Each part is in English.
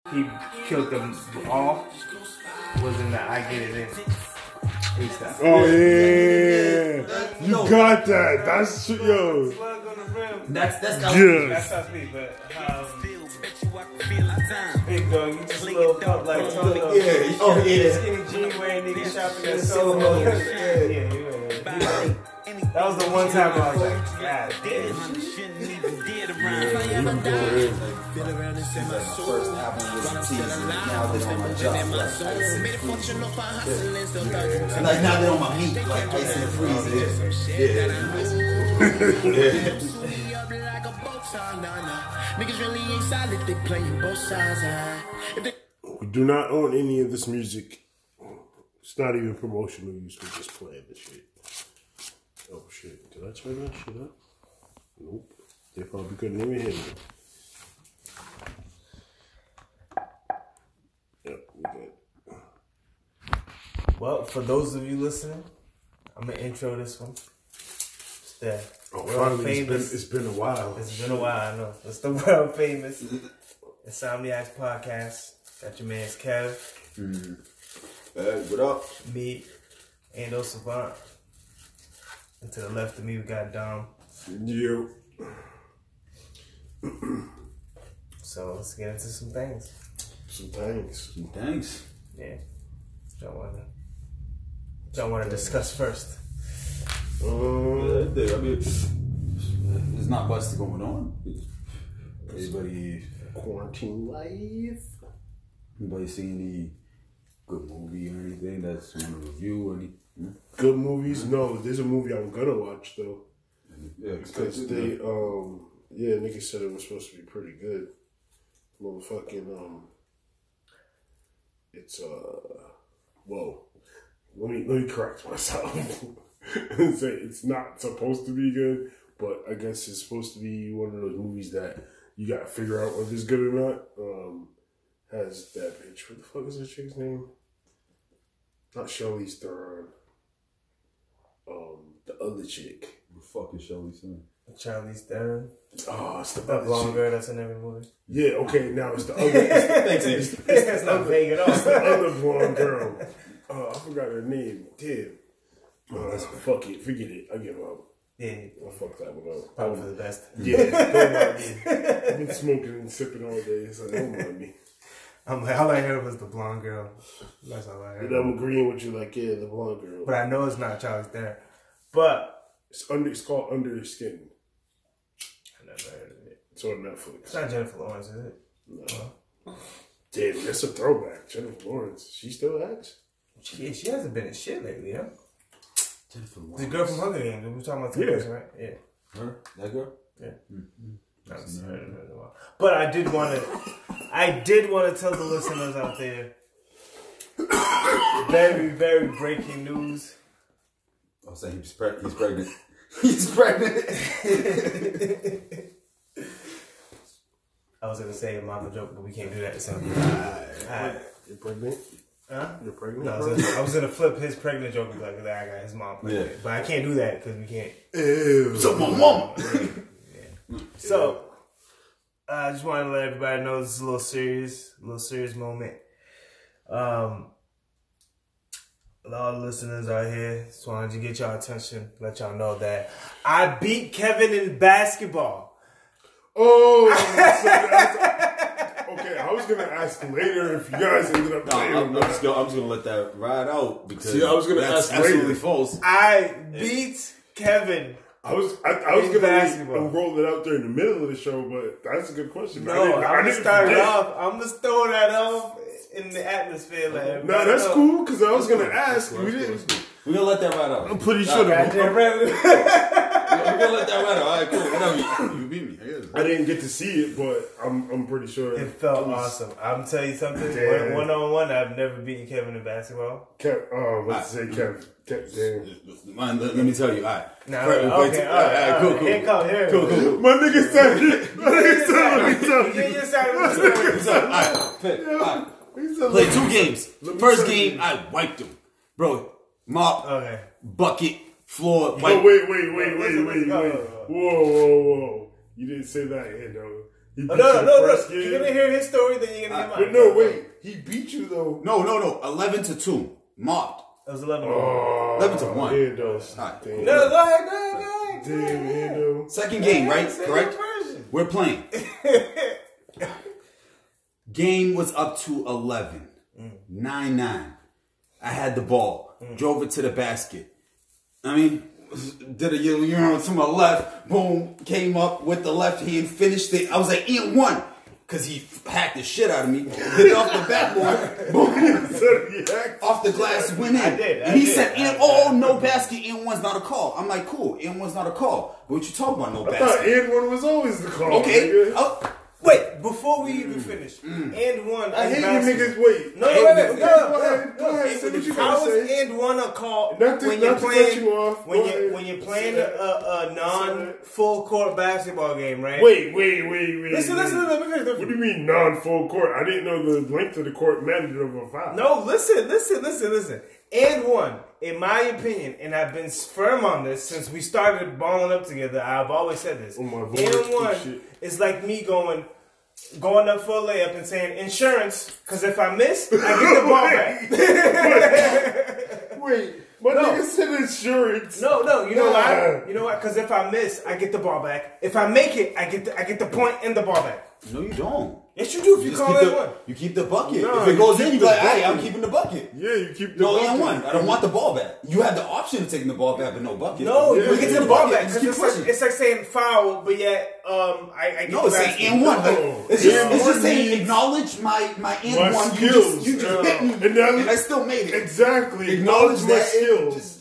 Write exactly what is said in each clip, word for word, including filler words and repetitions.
he killed them all was in the I Get It In. Freestyle. Oh yeah, you no. got that. That's yo. That's that's how yeah. That's how me, but um, big dog, you just little up like Toto. Yeah. Oh yeah. Skinny jean wearing nigga shopping at Solo. Yeah, yeah, yeah. That was the one time I was like, God damn. Yeah, even though first album was a teaser, now they're on my job, like ice in the freezer. Yeah. Like now they're on my meat, like ice in the freezer. Yeah. Yeah. Niggas really ain't solid, they playing both sides. We do not own any of this music. It's not even promotional use. We're just playing the shit. Oh shit! Did I turn that shit up? Nope. They probably couldn't even hear me. Yep, we good. Well, for those of you listening, I'm gonna intro this one. It's the oh, world finally, famous. It's been, it's been a while. It's been a while. I know. It's the world famous Insomniacs podcast. Got your man's Kev. Mm-hmm. Hey, what up? Me, Ando Savant. And to the left of me, we got Dom. You. So let's get into some things. Some things. Some things. Yeah. Don't want to. Don't want to discuss first. Um, yeah, I mean, there's not much going on. Everybody quarantine life. Anybody see any good movie or anything that's on a review or any? Hmm? Good movies? No, there's a movie I'm gonna watch though. Yeah, because they um yeah, niggas said it was supposed to be pretty good. Motherfucking um, it's uh, whoa. Let me let me correct myself and say it's not supposed to be good, but I guess it's supposed to be one of those movies that you gotta figure out whether it's good or not. Um, has that bitch? What the fuck is that chick's name? Not Charlize Theron. Um, the other chick. The fuck is Charlize Theron? Charlize Theron. Oh, it's the that blonde girl that's in every movie. Yeah, okay, now it's the other. It's, the, it's, the, it's, it's the not other, vague at all. It's the other blonde girl. Oh, I forgot her name. Damn. Oh, that's fuck it. Forget it. I give up. Yeah. I fuck that one up. Probably for the best. Yeah, don't mind me. I've been smoking and sipping all day, so don't mind me. I'm like, all I heard was the blonde girl. That's all I heard. And I'm agreeing with you, like, yeah, the blonde girl. But I know it's not Charlize Theron. But it's under. It's called Under the Skin. I never heard of it. It's on Netflix. It's not Jennifer Lawrence, is it? No. Damn, that's a throwback. Jennifer Lawrence. She still acts? She, she hasn't been in shit lately, huh? Jennifer Lawrence. The girl from Hunger Games. We were talking about that yeah. person, right? Yeah. Her? That girl? Yeah. Mm-hmm. I haven't heard of her in a while. But I did want to, I did want to tell the listeners out there, very, very breaking news. I was saying he's, pre- he's pregnant. He's pregnant. I was going to say a mama joke, but we can't do that. So, uh, you're pregnant? Huh? You're pregnant? No, I was gonna, I was gonna flip his pregnant joke and be like, I got his mom pregnant. Yeah. But I can't do that because we can't. Ew. So my mama. Yeah. So, I just wanted to let everybody know this is a little serious, a little serious moment. Um, all the listeners out here, just wanted to get y'all attention, let y'all know that I beat Kevin in basketball. Oh, so okay. I was gonna ask later if you guys ended up playing. No, I'm, I'm, just gonna, I'm just gonna let that ride out because See, I was gonna that's ask absolutely later. false. I beat Kevin. I was I, I was in gonna basketball. roll it out there in the middle of the show, but that's a good question. No, I didn't, I I'm gonna didn't start it forget. off. I'm just throwing that off in the atmosphere. Like, No, that's know. cool because I was That's gonna cool. ask. That's We cool. didn't. That's cool. We're gonna let that ride out. I'm pretty All sure. right, the, Goddamn right. We're gonna let that ride out. All right, cool. Whatever. You, you beat me. I guess. I didn't get to see it, but I'm I'm pretty sure It felt it was, awesome. I'm telling you something. Damn. One on one, I've never beaten Kevin in basketball. Kev, um, let's say Kev. Kev, damn. Man, let, let me tell you. All right. No, Right, okay, wait, all all right, right, all cool, right. cool. Here come, here. Cool, cool, cool. My nigga said it. My nigga said it. He told Get me. your side of the story. So, all right, pick. All right. He said, Played let two me- games. let me First tell game, you. I wiped him. Bro, mop, Okay. bucket, floor, Oh, wipe. wait, wait, wait, wait, Listen, wait, listen, wait. go, go, go. Whoa, whoa, whoa. You didn't say that yet, though. He Oh, beat no, you no, the no, no. first game. You're gonna hear his story, then you're gonna hear But mine. no, wait. He beat you though. No, no, no. Eleven to two. Mobbed. It was eleven. Oh, eleven to one. Here it goes. All right. Damn. No, go ahead, go ahead, go ahead. Damn, Hendo. Second game, right? Say Correct? your version. We're playing. Game was up to eleven. nine nine. I had the ball. Drove it to the basket. I mean, did a you know to my left. Boom. Came up with the left hand. Finished it. I was like, and one. Because he hacked the shit out of me. Hit it off the backboard. Boom. Off the glass. Went in. I did, I and he did. said, I and, oh, no basket. And one's not a call. I'm like, cool. And one's not a call. But what you talking about, no I thought basket? and one was always the call. Okay. nigga. Oh, Wait, before we even finish, and one. I hate you basketball. niggas. Wait. No, Hey, wait, wait, go no, ahead, no, Go ahead. Go no. ahead. Say what you How gotta is say. and one a call Not to- when not you're to playing cut you off. when Go you ahead. when you're playing Say a, that. a, a non full court basketball game, right? Wait, wait, wait, wait. Listen, wait. listen, listen, listen, listen. What do you mean non-full court? I didn't know the length of the court mattered of a foul. No, listen, listen, listen, listen. And one, in my opinion, and I've been firm on this since we started balling up together. I've always said this. Oh my and voice, one shit. is like me going, going up for a layup and saying insurance, because if I miss, I get the ball back. Wait, my No. nigga said insurance. No, no, you know Nah. why? You know what? Because if I miss, I get the ball back. If I make it, I get the, I get the point and the ball back. no, you don't. Yes, you do. If you, just call keep it the, one. You keep the bucket. No, if it you goes keep in, you the be like, hey, I'm bucket. keeping the bucket. Yeah, you keep the No, bucket. and one. I don't want the ball back. You have the option of taking the ball back, but no bucket. No, Yeah, you you get get the ball back and because keep it's like, pushing. it's like saying foul, but yet um, I, I get No, the it's saying basket. and one. Like, No. it's just, And it's one just saying means acknowledge my my and my one. skills. You just, you just No. hit me, And now- and I still made it. Exactly. Acknowledge Acknowledge my that. skills. Just-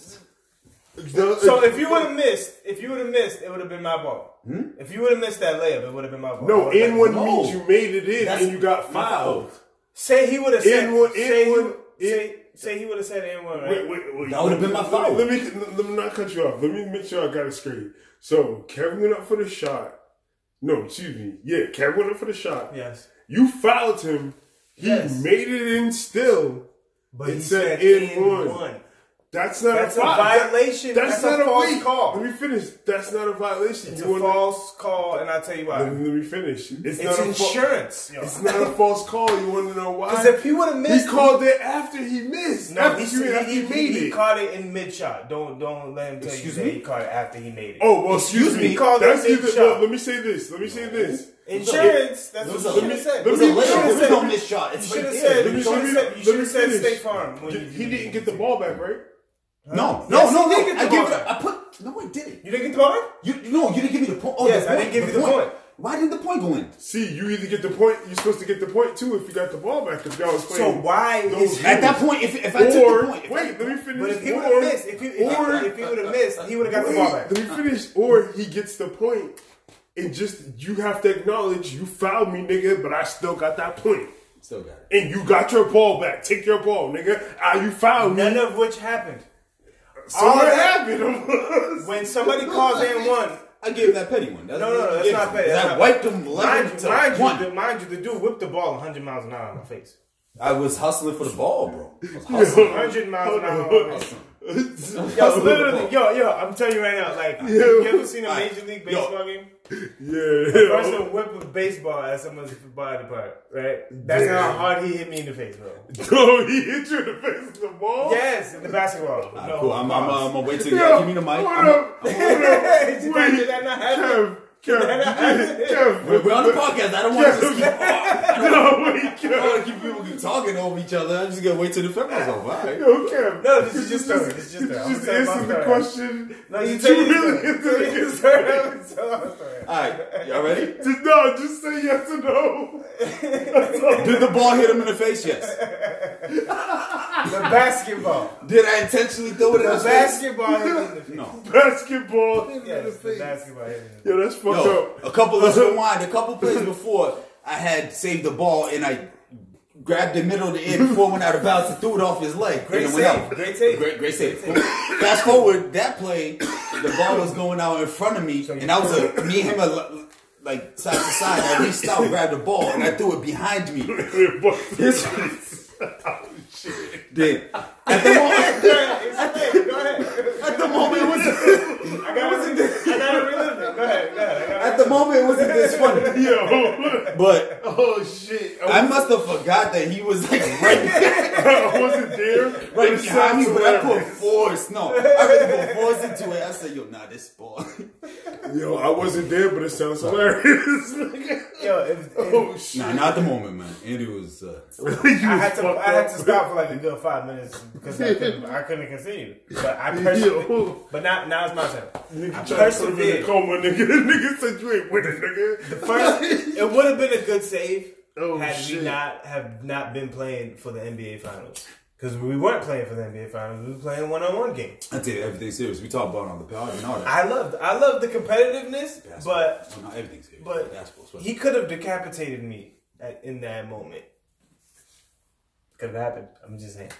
So if you would have missed, if you would have missed, it would have been my ball. If you would have missed that layup, it would have been my ball. I No, would've in been- one No. means you made it in That's and you got my fouled. fault. Say he would have said. In one- in say, one- he, in- say, say he would have said in one, right? Wait, wait, wait. That would've been my Let- foul. Let me, let me not cut you off. Let me make sure I got it straight. So Kevin went up for the shot. No, excuse me. Yeah, Kevin went up for the shot. Yes. You fouled him. He Yes. made it in still. But It he said said in in one. one. That's not That's a, a foul. violation. That's, That's not a a false wait. call. Let me finish. That's not a violation. It's You a wanna- false call, and I'll tell you Let why. me, let me finish. It's, It's not a fa- insurance. yo. It's not a false call. You want to know why? Because if he would have missed, He called it after he missed. No, after, he, excuse me, he, after he, he, made he it. caught it in mid shot. Don't don't let him tell Excuse you me? that he caught it after he made it. Oh well, excuse, Excuse me. me, he called That's it either. mid-shot. Well, let me say this. Let me say this. Insurance. That's There what was you a- should let have me- said. let It was me- a layup. There was let no me- missed shot. It's You should right have there. said. Let You me- should let have me- said. You let should me have said finish. State Farm. When you, He didn't get the ball back, right? No, Yes, no, he no, did no. get the I ball gave. back. I put. No, I didn't. You didn't get the ball back? You no, you didn't give me the point. Oh, Yes, the I point, didn't give the you the point. Why didn't the point go in? See, you either get the point. You're supposed to get the point too if you got the ball back. If y'all was So playing. why those is At that point, if if I took or the point, if I- wait, let me finish. But if he Or- would have missed, if he if, or- he- if he would have missed, he would have got the Wait, ball back. Let me finish. Or he gets the point, and just you have to acknowledge you fouled me, nigga, but I still got that point. still got it. And you got your ball back. Take your ball, nigga. Ah, you fouled me. None of which happened. So all what that- happened? When somebody calls in one, I gave that petty one. That's, no, no, no, that's not petty. That's I not wiped petty. him Mind eleven you, to mind you, one. the, mind you, the dude whipped the ball one hundred miles an hour in my face. I was hustling for the ball, bro. I was hustling. one hundred miles an hour. Hold in my on. face. Yo, literally, yo, yo, I'm telling you right now, like, you ever seen a Alright, Major League yo. Baseball game? Yeah. A person whip a baseball at someone's body part, right? That's Yeah. how hard he hit me in the face, bro. No, he hit you in the face with the ball. Yes, in the basketball. Alright, No, cool. I'm, I'm, I'm gonna wait till you Yo, give me the mic. hold I'm- up, hold up. Did Wait, that not happen? Kev, Kev, Kev, Kev. We're, we're on the podcast. I don't want to just keep. No, wait, I Kev. don't want to keep people keep talking over each other. I'm just gonna wait till the February's over. All right. Yo, Kev. No, this is just story. This is just story. I'm Just gonna tell answer my the story. question. No, you Did tell you me really the answer story. the Tell me the story. I'm gonna tell my story. All right. Y'all ready? Just, no, just say yes or no. Did the ball hit him in the face? Yes. The basketball. Did I intentionally throw it in The his face? basketball hit me in the face. No. Basketball. Yes, the basketball hit me in the face. Yo, that's fucked Yo, up. a couple. Let's rewind. A couple plays before, I had saved the ball and I grabbed the middle of the end before it went out of bounds and threw it off his leg. Great and it went save. out. Great save. Great, great save. Fast forward, that play, the ball was going out in front of me, and I was a me and him a, like side to side. I reached out, grabbed the ball, and I threw it behind me. His did at the moment. Go ahead. At the moment, it was I gotta, I gotta relive it. Go ahead. Go ahead. I gotta at the the moment, it wasn't this funny. Yo. But Oh shit! I must have forgot that he was like right, I wasn't there. but right it behind me, sounds but I put hilarious. force. No, I really put force into it. I said, yo, nah, this ball. Yo, I wasn't there, but it sounds hilarious. Yo, if, if, Oh shit! Nah, not the moment, man. Andy was. Uh, You I had to, fucked I had up. to stop for like a good five minutes because I couldn't, I couldn't continue. But I personally, Yo. but now, now it's my turn. Nigga I tried to put him in persevered. a coma, nigga. Nigga said you ain't winning, nigga. The first, it would have been a good save Oh, had shit. we not have not been playing for the N B A Finals. Because we weren't playing for the N B A Finals, we were playing one on one games. I tell you, everything's serious. We talk about it on the pod and all that. I loved, I loved the competitiveness, Basketball. but well, not everything's serious. but Basketball, especially. he could have decapitated me at, in that moment. Could have happened. I'm just saying.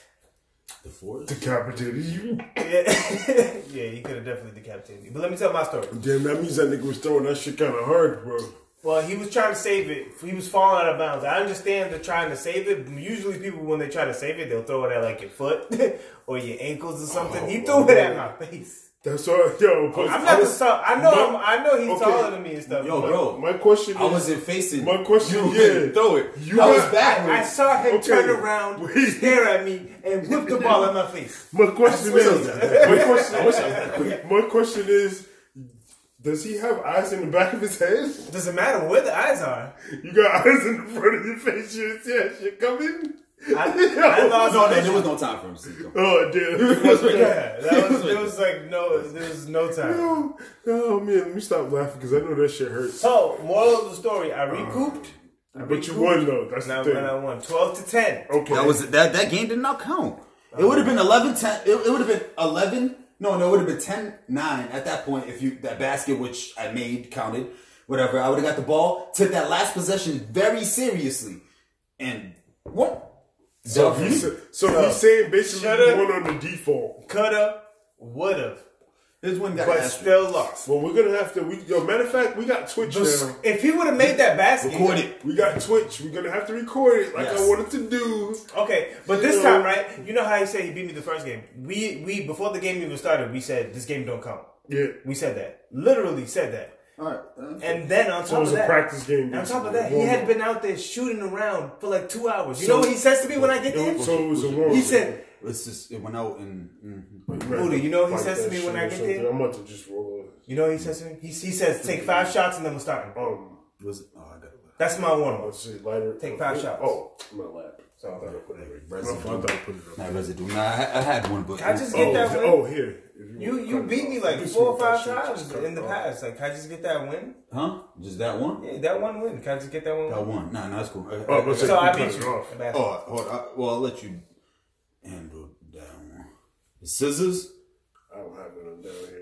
The force. Decapitated you. Yeah, yeah, he could have definitely decapitated me. But let me tell my story. Damn, that means that nigga was throwing that shit kind of hard, bro. Well, he was trying to save it. He was falling out of bounds. I understand the trying to save it. Usually, people when they try to save it, they'll throw it at like your foot or your ankles or something. He threw it at my face. That's all. Yo, but I'm not I the was- tall. I know. my- I'm, I know he's okay. taller than me and stuff. Yo, but bro. My question is, I wasn't facing. My question, you. yeah. Throw it. You I was got- backwards. I saw him Okay. turn around, Wait. stare at me, and whip the ball at my face. My question I swear is, to God. my question, my question is, does he have eyes in the back of his head? Doesn't matter where the eyes are. You got eyes in the front of your face. You didn't see that shit coming. I, I lost No, no, vision. there was no time for him to see. Though. Oh damn! Yeah, that was. There was like no. There was no time. Oh, oh man, let me stop laughing because I know that shit hurts. So, moral of the story: I recouped. I But you won though. That's Now, the thing. and I won twelve to ten. Okay. That was that. That game did not count. It would have been eleven ten. It, it would have been eleven. No, no, it would have been ten nine at that point if you that basket which I made counted. Whatever. I would have got the ball. Took that last possession very seriously, and what? So, So, he's, so So, he's saying basically should've- you won on the default. Coulda, woulda, this one got but asterisk. still lost. Well, we're gonna have to. We, yo, matter of fact, we got Twitch now. If he would have made that basket, Record it. We got Twitch. We're gonna have to record it like Yes. I wanted to do. Okay, but this You know. time, right? You know how he said he beat me the first game. We we before the game even started, we said this game don't count. Yeah. We said that. Literally said that. All right. And then on So it top was of a that, practice game. on top of basically. that, he Warm had up. been out there shooting around for like two hours. You So- know what he says to me when I get It there? was- So it was a warm. He said, It's just it went out and. Mm-hmm. Buddha, you know what he Like says to that me shit when I or get something. there? I'm about to just roll You know what he says to me? He, he says, take five shots and then we're starting. Um, Was it? Oh, I got it. That's my warm up. let's see, lighter. Take five shots. Oh, my lap. So, I thought I put it right. I Residue. thought I put it up. Not residue. Nah, I, I had one, but Can I just get Oh, that th- win? oh, here. If You want to you cut it beat me off. like You four or smoke that five shit, times just cut in it the off. past. Like, can I just get that win? huh? Just that one? Yeah, that one win. Can I just get that one? That win? one. Nah, nah, that's cool. I, Oh, but So I cut beat it you. off. in basketball. Oh, hold on. Well, I'll let you handle that one. The scissors. I don't have it on down here.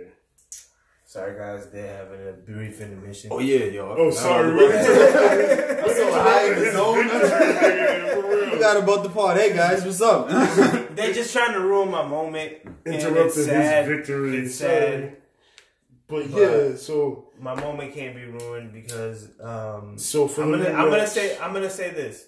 Sorry, guys. They're having a brief intermission. Oh yeah, yo. Oh, sorry. I'm Really? so high in the zone. For real. Forgot about the part. Hey guys, what's up? They're just trying to ruin my moment. and it's Interrupted sad. his victory. It's sad. But But- yeah, so My moment can't be ruined because um, so for I'm the gonna I'm gonna rematch- say I'm gonna say this.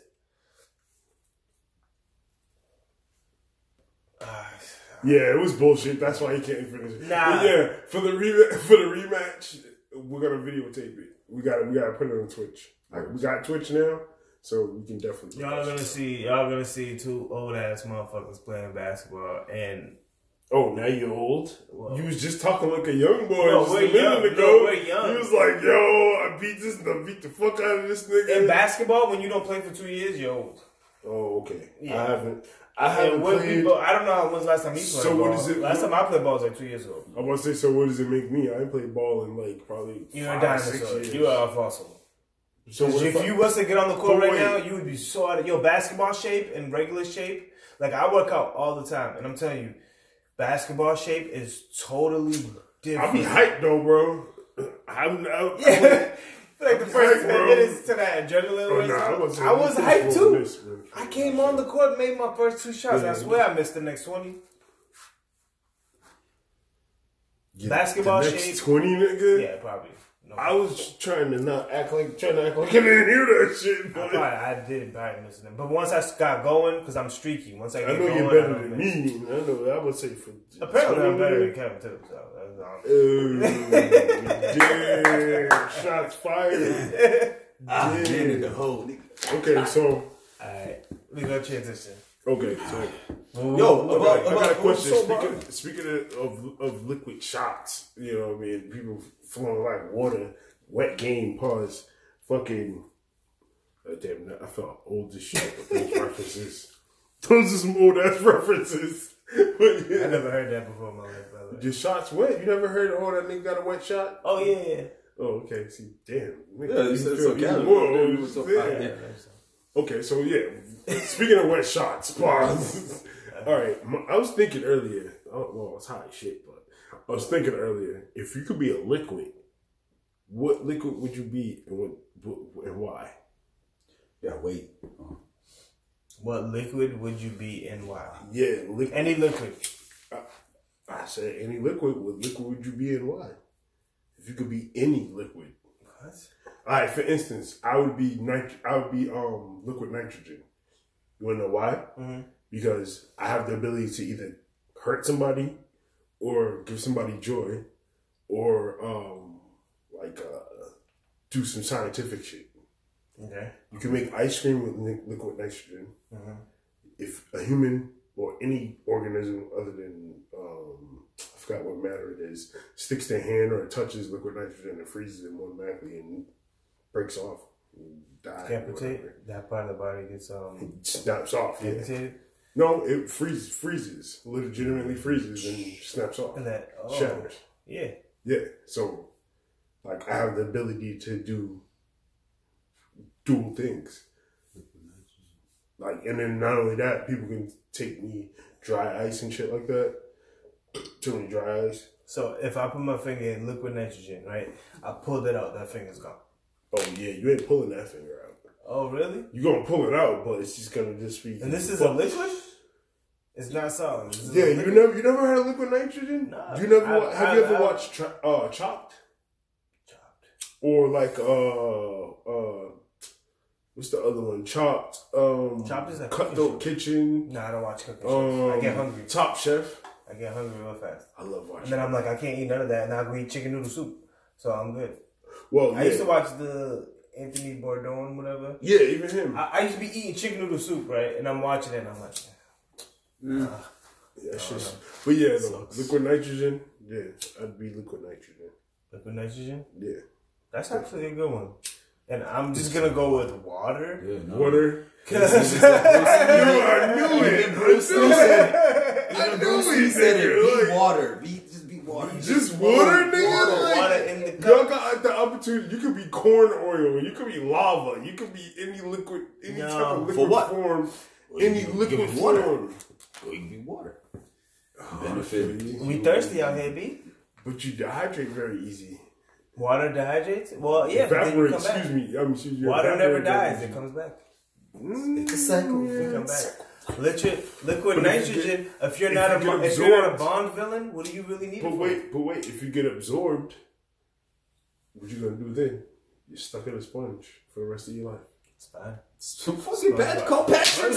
Yeah, it was bullshit. That's why he can't finish it. Nah. But yeah, for the re- for the rematch, we're gonna videotape it. We got we got to put it on Twitch. Like, we got Twitch now, so we can definitely. Y'all are gonna see y'all gonna see two old ass motherfuckers playing basketball and Oh, now you're old. Well- you was just talking like a young boy No, just a we're minute young. ago. No, we're young. He was like, "Yo, I beat this, I beat the fuck out of this nigga." in basketball when you don't play for two years, you're old. Oh, okay. Yeah. I haven't. I haven't And when played. people, I don't know when's the last time he played So what ball. is it- Last time I played ball was like two years ago. I want to say, so what does it make me? I ain't played ball in like probably You're a five, six dinosaur. years. You are a fossil. So what if if I- you was to get on the court But right wait. now, you would be so out of your basketball shape and regular shape. Like I work out all the time, and I'm telling you, basketball shape is totally different. I be hyped though, bro. I'm not. Yeah. Like the I'm first hyped, ten bro. minutes to that adrenaline Oh, rush, nah, I wasn't- I was hyped too. This, man. I came on the court, made my first two shots. Yeah. I swear I missed the next twenty. Yeah, Basketball the next shape. twenty, nigga. Yeah, probably. No. I was trying to not act like trying to act like I didn't hear that shit. I But probably I did probably missing them, but once I got going, because I'm streaky. Once I get I know going, you're I better don't than miss. me. I know. I would say for Apparently, I'm better than Kevin too. So that's all. Oh, damn! Shots fired. Ah, man Damn. in the hole, nigga. Okay, so All right, we go transition. okay, so Yo, I about, got, I about, got a question. so Speaking, about- speaking of, of of liquid shots, you know what I mean? People flowing like water, wet game, pause, fucking. Uh, damn, I felt old as shit with those references. Those are some old ass references. But yeah. I never heard that before in my life, by the way. Your shots wet? You never heard, oh, that nigga got a wet shot? Oh yeah, yeah. Oh, okay. See, damn. Nigga, Yeah, you said feel so even casual. more Yeah, old. you were so- Yeah. yeah. Okay, so yeah. Speaking of wet shots, pause. All right, my- I was thinking earlier. Oh, well, it's hot as shit, but I was thinking earlier. If you could be a liquid, what liquid would you be, and what, what and why? Yeah, wait. Oh. What liquid would you be and why? Yeah, liquid. Any liquid. I said any liquid. What liquid would you be and why? If you could be any liquid. What? All right, for instance, I would be nit- I would be um liquid nitrogen. You wanna know why? Mm-hmm. Because I have the ability to either hurt somebody, or give somebody joy, or um like uh, do some scientific shit. Okay. You can make ice cream with li- liquid nitrogen. Mm-hmm. If a human or any organism other than um, I forgot what matter it is sticks their hand or it touches liquid nitrogen, it freezes them automatically and breaks off, and die. or Amputate. whatever. That part of the body gets um It snaps off. Yeah. amputated. No, it freezes, freezes, legitimately freezes and snaps off, And that oh, shatters. Yeah. Yeah. So, like, I have the ability to do dual things. Like, and then not only that, people can take me dry ice and shit like that. Tell me dry ice. So if I put my finger in liquid nitrogen, right? I pulled it out, that finger's gone. Oh yeah, you ain't pulling that finger out. Oh really? You gonna pull it out, but it's just gonna just be. And this is a liquid? It's not solid. This is Yeah, a you liquid? never you never heard of liquid nitrogen? Nah, you never I- wa- have I- you ever I- watched tra- uh, Chopped Chopped. or like uh uh what's the other one? Chopped. Um, Chopped is a Cutthroat cooking Kitchen. No, I don't watch cooking Um, shows. I get hungry. Top Chef. I get hungry real fast. I love watching. And then I'm like, I can't eat none of that. Now I go eat chicken noodle soup. So I'm good. well, yeah, I used to watch the Anthony Bourdain, whatever. yeah, even him. I, I used to be eating chicken noodle soup, right? And I'm watching it and I'm like, yeah, it's just, but yeah, though, liquid nitrogen. Yeah, I'd be liquid nitrogen. liquid nitrogen? Yeah, That's actually a good one. And I'm just going to go with water. Yeah, no. water. Because I knew it. Even Bruce Lee said, I even knew Bruce it, Lee said it. nigga, Be like- water. Be, just be water. Just water, nigga. water, like, water in the cup. y'all got the opportunity. You could be corn oil. You could be lava. You could be any liquid, any No. type of liquid For what? form. Any you- liquid give it water. form. Go you can be water. Oh, Benefit. We thirsty out here, B. But you dehydrate very easy. Water dehydrates? Well, yeah, but then you Evaporate. come back. Excuse me. I'm excuse you. Water never evaporate dies. very It comes back. easy. It's a cycle. It come back. Liquid, liquid But if you nitrogen. get- if you're if not you a get Bo- if you're not a absorbed- Bond villain, what do you really need? it But for? wait, but wait. If you get absorbed, what you gonna do then? You're stuck in a sponge for the rest of your life. It's fine. Some fucking bad Cole Patrick.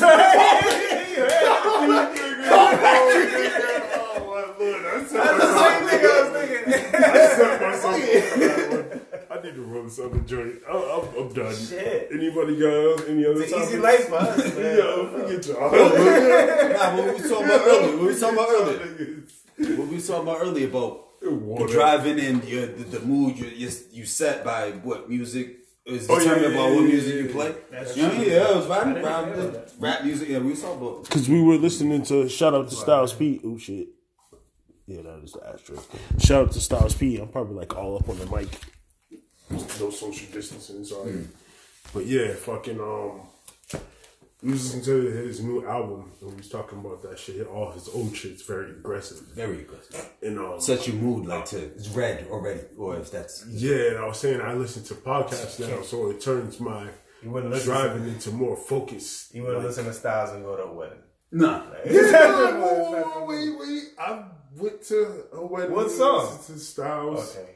Oh my lord! That's That's the same thing I was thinking. I set myself up for that one. I need to roll this other joint. I'm, I'm, I'm done. Shit. Anybody got any other It's an easy topics? life for us, man. Yo, forget y'all. Nah, what we was talking about earlier. What we was talking about earlier. What we was talking about earlier about Water. driving in your, the, the mood you you you set by what music is Oh, yeah, determined yeah, by yeah, what yeah, music yeah, you yeah. play. That's You know what I mean? true. Yeah, it was rapping, I didn't rap, know that. rap music. Yeah, we was talking about. Because we were listening to shout out to Styles P. Oh shit. Yeah, that is the asterisk. Shout out to Styles P. I'm probably like all up on the mic. No social distancing, sorry. Mm. But yeah, fucking um we was listening to his new album and we was talking about that shit. All his old shit's very aggressive. Very aggressive. And um Set your mood like to it's red already, or if that's yeah, and I was saying I listen to podcasts now, so it turns my You wouldn't listen driving into more focus. You wouldn't listen to Styles and go to a wedding. nah. Yeah, wait, wait, wait. I went to a wedding. What song? listened to Styles. Okay.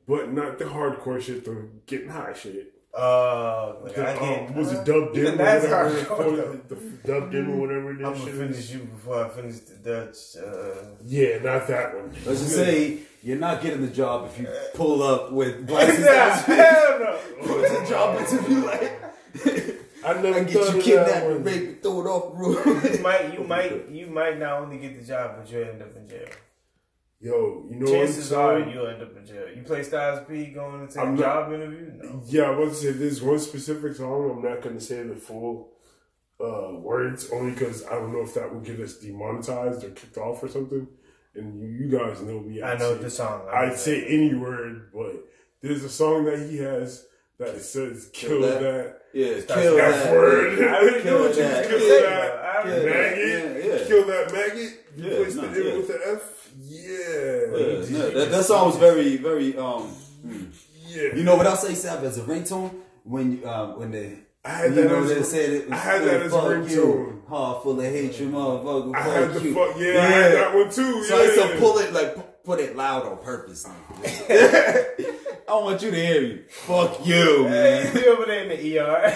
but not the hardcore shit, the getting high shit. Uh, like The, I can't. um, was it dubbed in or that's whatever? hardcore, The, the dubbed in or whatever that I'm gonna shit finish is. you before I finish the Dutch. Uh, Yeah, not that one. Let's just say you're not getting the job if you pull up with glasses. nah, hell no. What's a job interview like? I never I get thought you of that kidnapped, one. raped, and throw it off the roof. You might, you might, you might not only get the job, but you'll end up in jail. Yo, you know Chances what are I'm saying? you'll end up in jail. You play Styles P going to take I'm a not- job interview? No. Yeah, I was to say there's one specific song. I'm not going to say the full uh, words only because I don't know if that will get us demonetized or kicked off or something. And you, you guys know me. I I'd know say- the song. I know I'd say that. any word, but there's a song that he has that it says "kill, Kill that. that." Yeah, Start kill That that. word. I already Kill knew what you that. was Kill gonna say, that. bro. I already Kill knew that. Maggot. Yeah, yeah. Kill that maggot. You Yeah, placed no, the M yeah. with the F. Yeah. Yeah, no, that, that song was very, very. Um, hmm. Yeah. You know what else they said as a ringtone when you, um, when they. I had you that know as they a- said it was I had that as a fuck ringtone. you, heart full of hatred, motherfucker. I fuck had the you. fuck. Yeah, I had that one too. So yeah. I used to pull it like pu- put it loud on purpose. I want you to hear me. Fuck you, man. You over there in the E R.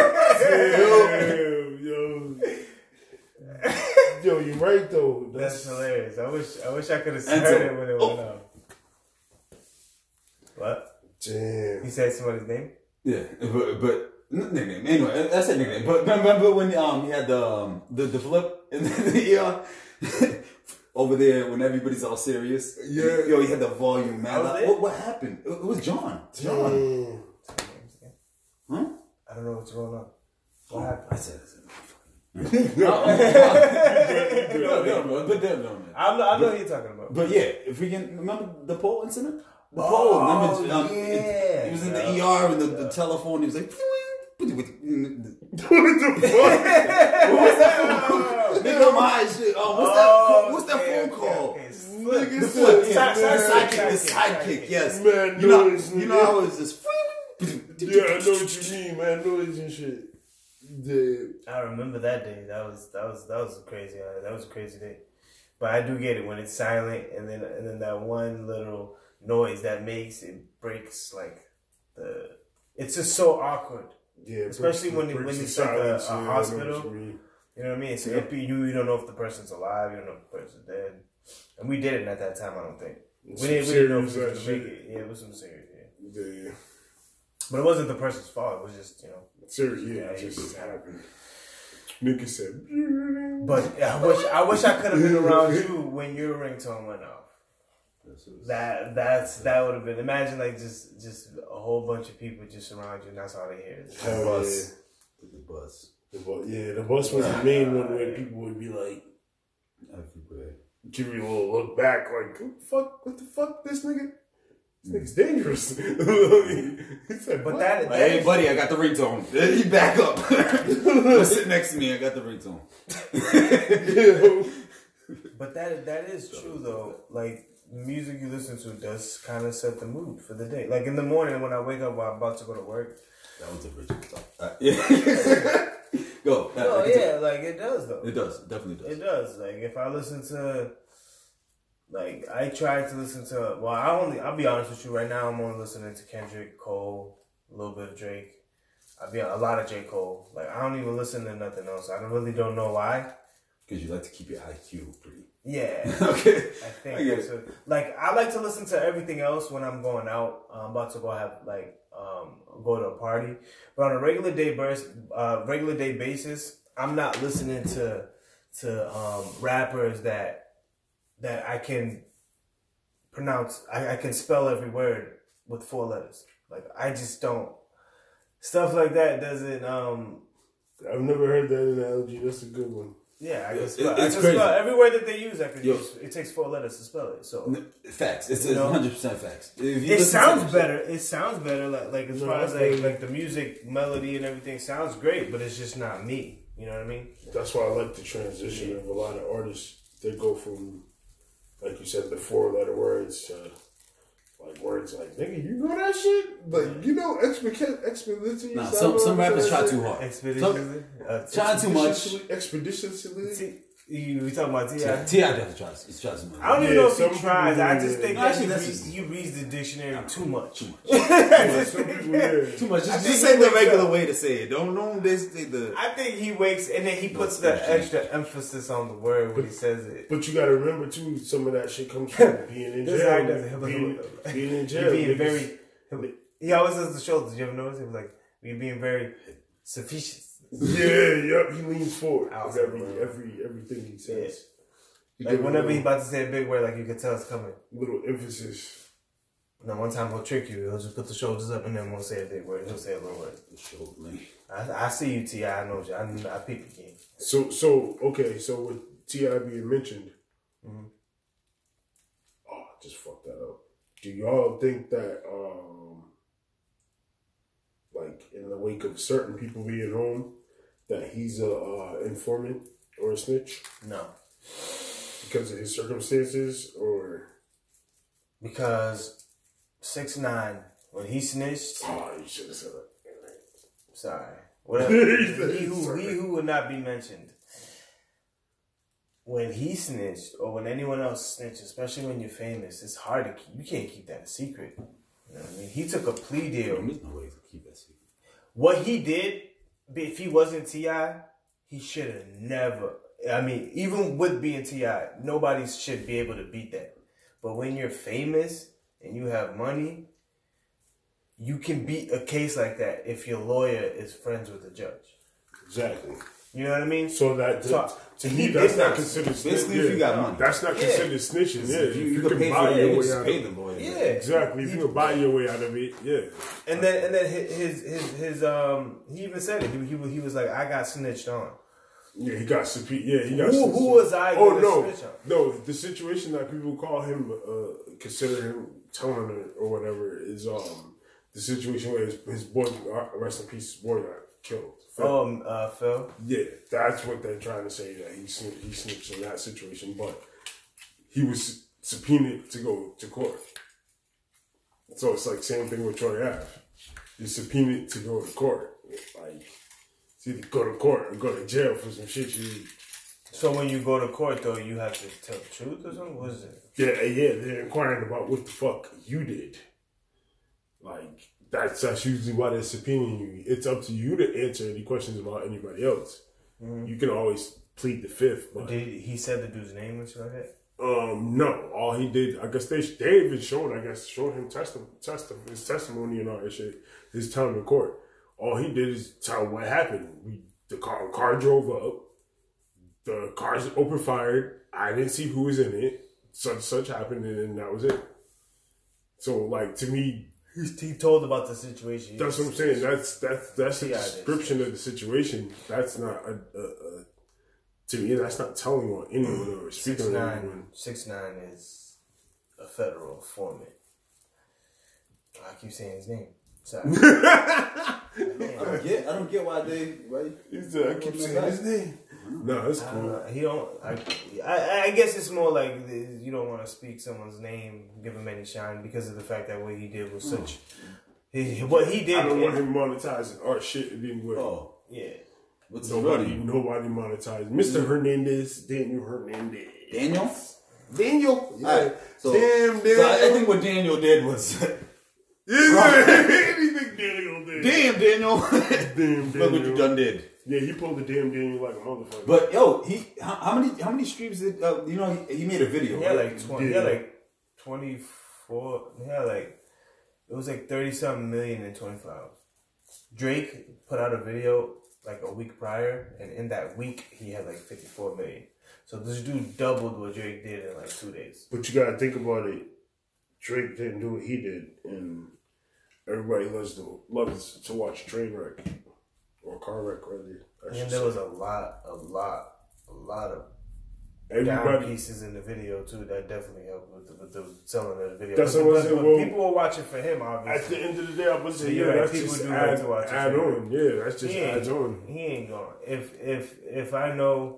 Damn, yo. Yo, you're right though. That's That's, hilarious. I wish I wish I could have And heard so- it when it oh. went off. What? damn. He said somebody's name? Yeah, but but n- nickname. Anyway, that's a nickname. But remember when um he had the um, the the flip in the E R over there when everybody's all serious. Yeah. Yo, he had the volume, man. I was Like, there. what what happened? It, it was John. John. Damn. Huh? I don't know what's going on. What I happened? said. I said no, no, no, no, but no, no, man. I know, I know who you're talking about. But yeah, if we can remember the pole incident, the Oh, pole. Remember, um, yeah. he was in Yeah. the E R and the, the telephone. He was like, What the fuck? nigga, I'm high as shit. Oh, what's Oh, that? What's that okay, phone okay, call? okay. Nigga The said, flip, Side- yeah, side- the side- sidekick, the sidekick, sidekick. sidekick. Yes, Man, you know, noise, you nigga. know how it's just. Yeah, I know what you mean, man. Noise and shit. Damn. I remember that day. That was that was that was a crazy. Uh, that was a crazy day. But I do get it when it's silent, and then and then that one little noise that makes it breaks like the. It's just so awkward. Yeah, Especially breaks- when it- breaks when the it's like a- silence, a yeah, I know hospital. what you mean. You know what I mean? So Yeah. if you you don't know if the person's alive, you don't know if the person's dead, and we didn't at that time. I don't think we Some didn't, we didn't know if serious we were ass gonna make shit. it. Yeah, it was some serious. Yeah. Yeah. But it wasn't the person's fault. It was just you know. Seriously, yeah, Yeah, it it just just happened. Nigga said, But I wish I wish I could have been around you when your ringtone went off. That that's that would have been. Imagine like just just a whole bunch of people just around you, and that's all they hear. Is hell bus. yeah. The bus The bus, yeah, the bus was the main one where people would be like, everywhere. give you a little look back, like, what the fuck, what the fuck, this nigga? This nigga's dangerous. He said, But what? that, Like, that hey, is- buddy, I got the ringtone. He back up. Go sit next to me. I got the ringtone. But that that is true though. Like the music you listen to does kind of set the mood for the day. Like in the morning when I wake up while I'm about to go to work. That was a original song. Uh, yeah. Go. Uh, Oh I can yeah, like it does though. tell. It does. It definitely does. It does. Like if I listen to, like I try to listen to. Well, I only. I'll be honest with you. Right now, I'm only listening to Kendrick, Cole, a little bit of Drake. I'll be a lot of J. Cole. Like I don't even listen to nothing else. I don't really don't know why. Because you like to keep your I Q pretty. Yeah. Okay. I think I get that's it. what, like I like to listen to everything else when I'm going out. I'm about to go have like um go to a party, but on a regular day burst, uh, regular day basis, I'm not listening to to um, rappers that that I can pronounce. I, I can spell every word with four letters. Like I just don't stuff like that doesn't. Um, I've never heard that analogy. That's a good one. yeah, I can It- spell. I it's can crazy. spell every word that they use. I can Yo. use. It takes four letters to spell it. So. Facts. It's You know? one hundred percent facts. If you It listen to sounds some better. It sounds better. Like, like as No, far as I like feel like the music, melody, and everything sounds great, but it's just not me. You know what I mean? That's why I like the transition of a lot of artists. They go from, like you said, the four letter words to like words like, nigga, you know that shit? Like, you know, expedition. expedition Nah, some some rappers try too hard. Expeditiously. Uh, Trying too much. Expeditiously. see, You we talking about T I? T I definitely tries. He tries to I don't even Yeah, know if some he tries. people I do, just yeah. think No, that actually, he, that's reads, just- he reads the dictionary too much. Too much. Yeah, some people, yeah. Too much. I Just, think just say he the wakes regular up- way to say it. Don't don't they say the. I think he wakes and then he puts No, the it's extra emphasis on the word when he says it. But you gotta remember too, some of that shit comes from being in This jail. guy doesn't being, have being in He jail. being niggas. very. He always does the shoulders. You ever notice? He was like, "We being very sufficient." Yeah, yep. He leans forward Out. with every every everything he says. He Like give a whenever he little, about to say a big word, like you can tell it's coming. little emphasis. And then one time he'll trick you. He'll just put the shoulders up and then won't say a big word. He'll say a little word. I, I see you, T I. I know you. I, I peep the game. So so okay. So with T I being mentioned, Mhm. oh, I just fucked that up. Do y'all think that um, like in the wake of certain people being home, that he's a uh, informant or a snitch No. because of his circumstances, or Because six nine when he snitched, oh, you should have said that. sorry, whatever. He said he who sorry. he who would not be mentioned. When he snitched, or when anyone else snitched, especially when you're famous, it's hard to keep. You can't keep that a secret. You know what I mean? He took a plea deal. There's no way to keep that secret. What he did, if he wasn't T I, he should have never. I mean, even with being T I, nobody should be able to beat that. But when you're famous and you have money, you can beat a case like that if your lawyer is friends with the judge. Exactly. You know what I mean? So that So, to he me, that's did not not- considered snitching. Basically, if you got money. that's not Yeah. considered snitching. Yeah, you, you, could pay for it. your You way just out pay of the it. lawyer. Yeah. Exactly. If you can buy your way out of it, yeah. And then and then his his his, his um he even said it. He, he he was like, I got snitched on. Yeah, he got supe- Yeah, he got. Who- snitched who on. was I Oh gonna no, snitch on? no. The situation that people call him, uh, consider him telling it or whatever, is um the situation where his, his boy, uh, rest in peace, his boy got killed. Oh, um, uh, Phil. Yeah, that's what they're trying to say, that he snitched, he snitched in that situation, but he was subpoenaed to go to court. So it's like same thing with Troy Ave. You're subpoenaed to go to court. Like, it's either go to court or go to jail for some shit you. So when you go to court, though, you have to tell the truth or something? What is it? Yeah, yeah, they're inquiring about what the fuck you did. Like, that's that's usually why they're subpoenaing you. It's up to you to answer any questions about anybody else. Mm-hmm. You can always plead the fifth, but Did he said the dude's name and shit like that? um, no. All he did, I guess they they even showed, I guess, showed him testi- testi- his testimony and all that shit. His time in court. All he did is tell what happened. We the car car drove up. The car's open fired. I didn't see who was in it. Such such happened, and then that was it. So, like, to me, He, he told about the situation. that's what I'm saying. That's that's that's a Yeah, it is. description of the situation. That's not a, a, a to me. That's not telling on anyone or Six speaking on nine, anyone. six nine is a federal informant. I keep saying his name. Sorry. I don't get. I don't get why they. Right? He's, uh, I keep saying his name. No, that's I cool. don't know. He don't. I, I, I guess it's more like the- you don't want to speak someone's name, give him any shine because of the fact that what he did was such. He, what he did. I don't want in- him monetizing our shit anyway. Oh, Yeah. what's his real Nobody, name? nobody monetized. Mister Hernandez, Daniel Hernandez. Daniel. Daniel? Yeah. All right. So, Damn, Daniel. so I, I think what Daniel did was. Anything Daniel did. Damn, Daniel. Damn, Look what you Daniel. done did. Yeah, he pulled the damn Daniel like a motherfucker. But yo, he how, how many how many streams did uh, you know he, he made a video? He had right? like twenty. He had like twenty four. He had like it was like thirty something million in twenty four hours. Drake put out a video like a week prior, and in that week he had like fifty four million. So this dude doubled what Drake did in like two days. But you gotta think about it. Drake didn't do what he did, and everybody loves to loves to watch a train wreck or a car wreck, rather. I should And there say. was a lot, a lot, a lot of down Everybody. pieces in the video too that definitely helped with the, with the selling of the video. That's But- what I'm but- saying, but well, people were watching for him, At obviously. the end of the day, I'm gonna say, You're yeah, right, that's people just do add, like to watch add it. on. Yeah, that's just he adds ain't, on. he ain't going. If if if I know,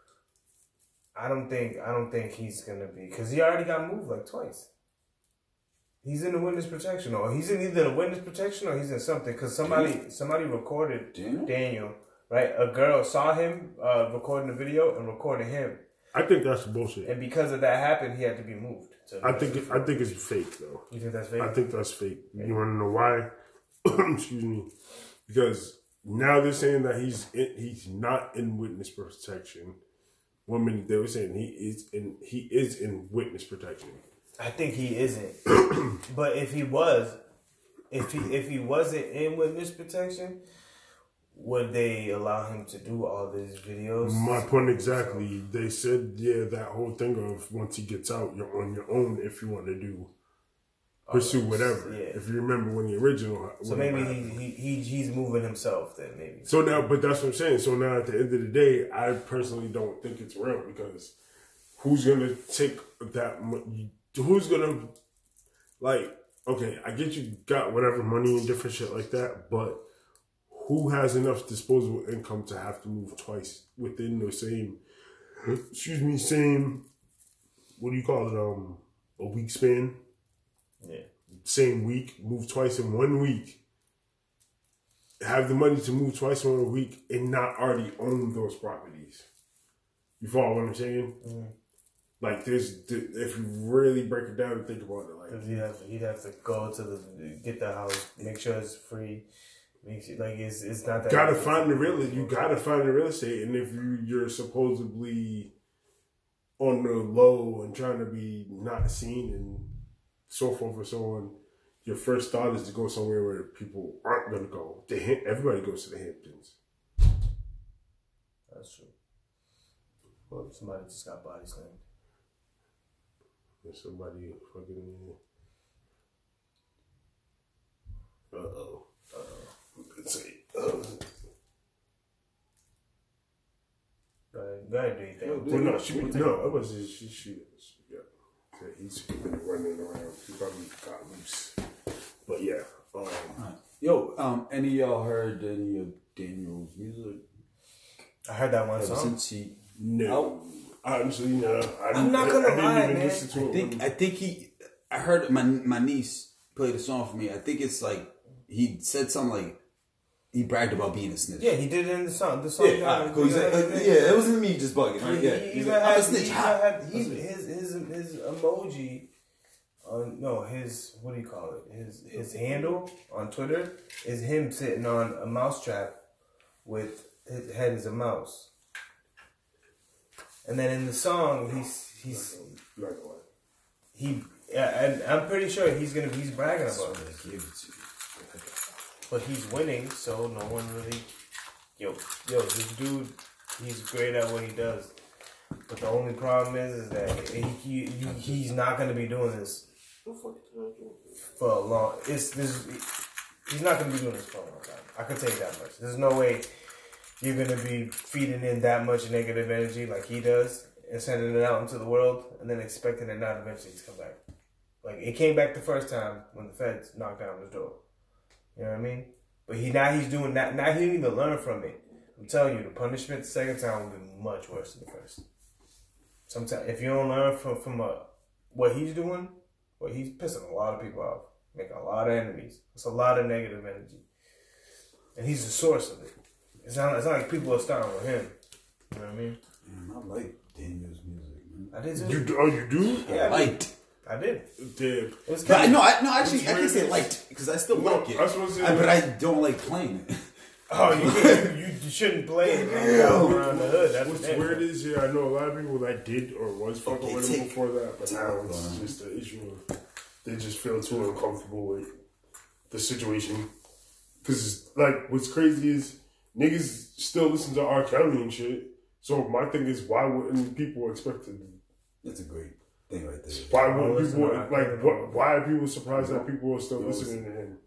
I don't think I don't think he's gonna be because he already got moved like twice. He's in the witness protection, or he's in either the witness protection or he's in something because somebody somebody recorded Daniel? Daniel right? A girl saw him uh, recording the video and recording him. I think that's bullshit. And because of that happened, he had to be moved. So I think it, I think it's fake though. You think that's fake? I think that's fake. You want to know why? Excuse me. Because now they're saying that he's in, he's not in witness protection. One minute they were saying he is in he is in witness protection. I think he isn't. But if he was, if he if he wasn't in witness protection, would they allow him to do all these videos? My point exactly. So, they said, yeah, that whole thing of once he gets out, you're on your own if you want to do, pursue whatever. Yeah. If you remember when the original. So maybe he, he, he he's moving himself then, maybe. So now, but that's what I'm saying. So now at the end of the day, I personally don't think it's real because who's going to take that money? Who's going to, like, okay, I get you got whatever money and different shit like that, but who has enough disposable income to have to move twice within the same, excuse me, same, what do you call it, um, a week span? Yeah. Same week, move twice in one week. Have the money to move twice in one week and not already own those properties. You follow what I'm saying? Mm-hmm. Like, there's, if you really break it down and think about it, like. Because he'd have to, he'd have to go to the, get the house, make sure it's free. Makes it, like it's it's not that. Gotta find the real. You gotta find the real estate, and if you you're supposedly on the low and trying to be not seen and so forth and so on, your first thought is to go somewhere where people aren't gonna go. The everybody goes to the Hamptons. That's true. Well, somebody just got body slammed. There's somebody fucking. Uh oh. Uh oh. Let's see. Uh, go ahead, go ahead, do you think? Well, no, she, no, it was just, she, she, she, yeah. yeah. He's been running around. He probably got loose. But yeah. Um, right. Yo, um, any of y'all heard any of Daniel's music? I heard that one Ever song. since he, no. oh. Honestly, no. I I'm not gonna I, I lie, even man. listen to I it think, when, I think he, I heard my my niece play the song for me. I think it's like, he said something like, he bragged about being a snitch. Yeah, he did it in the song. The song. Yeah, ah, cool. He's like, uh, yeah, it wasn't me just bugging. Right? Yeah, he, he's he like, had, I'm a snitch. He had, he, his his his emoji, on no his what do you call it? His his handle on Twitter is him sitting on a mouse trap with his head as a mouse. And then in the song, he's he's he. Yeah, and I'm pretty sure he's gonna he's bragging about it. But he's winning, so no one really. Yo, yo, this dude, he's great at what he does. But the only problem is, is that he, he he's not gonna be doing this for a long. It's this. He's not gonna be doing this for a long time. I can tell you that much. There's no way you're gonna be feeding in that much negative energy like he does and sending it out into the world, and then expecting it not eventually to come back. Like it came back the first time when the feds knocked down his door. You know what I mean? But he now he's doing that. Now he didn't even learn from it. I'm telling you, the punishment the second time will be much worse than the first. Sometimes if you don't learn from from uh, what he's doing, well, he's pissing a lot of people off, making a lot of enemies. It's a lot of negative energy, and he's the source of it. It's not. It's not like people are starting with him. You know what I mean? Man, I like Daniel's music, man. I did too. You do, oh, you do? Yeah, I liked. I did. Damn. It was But I, kind no, I, no, actually, I can say liked because I still No, like it. I was supposed to say I, but that. I don't like playing it. Oh, you, you, you shouldn't play it around the hood. That's What's the weird is, yeah, I know a lot of people that did or was fucking Okay, with him take- before that, but now it's on. just an issue of they just feel too uncomfortable with the situation. Because, like, what's crazy is niggas still listen to R. Kelly and shit. So my thing is, why wouldn't people expect to? That's a great thing right there. Why Oh, would listen people to R. like? Kelly. What, why are people surprised that people are still Yo, listening to him?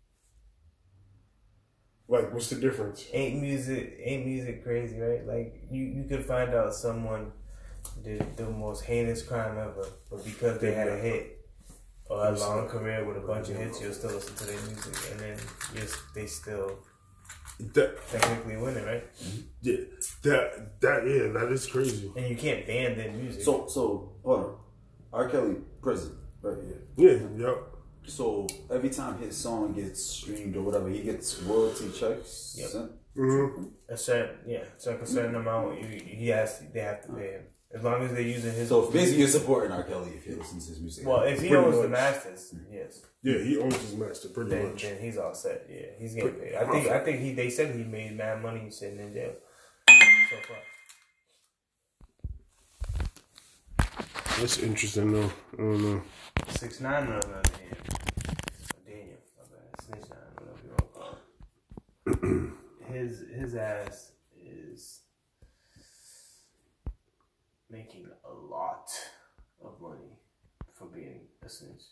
Like, what's the difference? Ain't music, ain't music crazy, right? Like you, you could find out someone did the most heinous crime ever, but because they had a hit or a long career with a bunch of hits, you'll still listen to their music, and then you're, they still That, technically winning, right? yeah, that that yeah, that is crazy. And you can't ban their music. So, so hold on. R. Kelly, prison, right here. Yeah, yep. So every time his song gets streamed or whatever, he gets royalty checks. Yep. Sent? Mm-hmm. A certain, yeah, it's like a certain amount. You, he has, to, they have to pay him as long as they're using his. So basically, you're supporting R. Kelly if you listen to his music. Well, if he Pretty owns the much. masters, yes. Yeah, he owns his master pretty Then, much. then he's all set. Yeah, he's getting paid. I think. I think he. They said he made mad money sitting in jail so far. That's interesting though. I don't know. Six nine on the other hand. Daniel, my bad. Snitch nine, whatever you want to call it. His his ass is making a lot of money for being a snitch.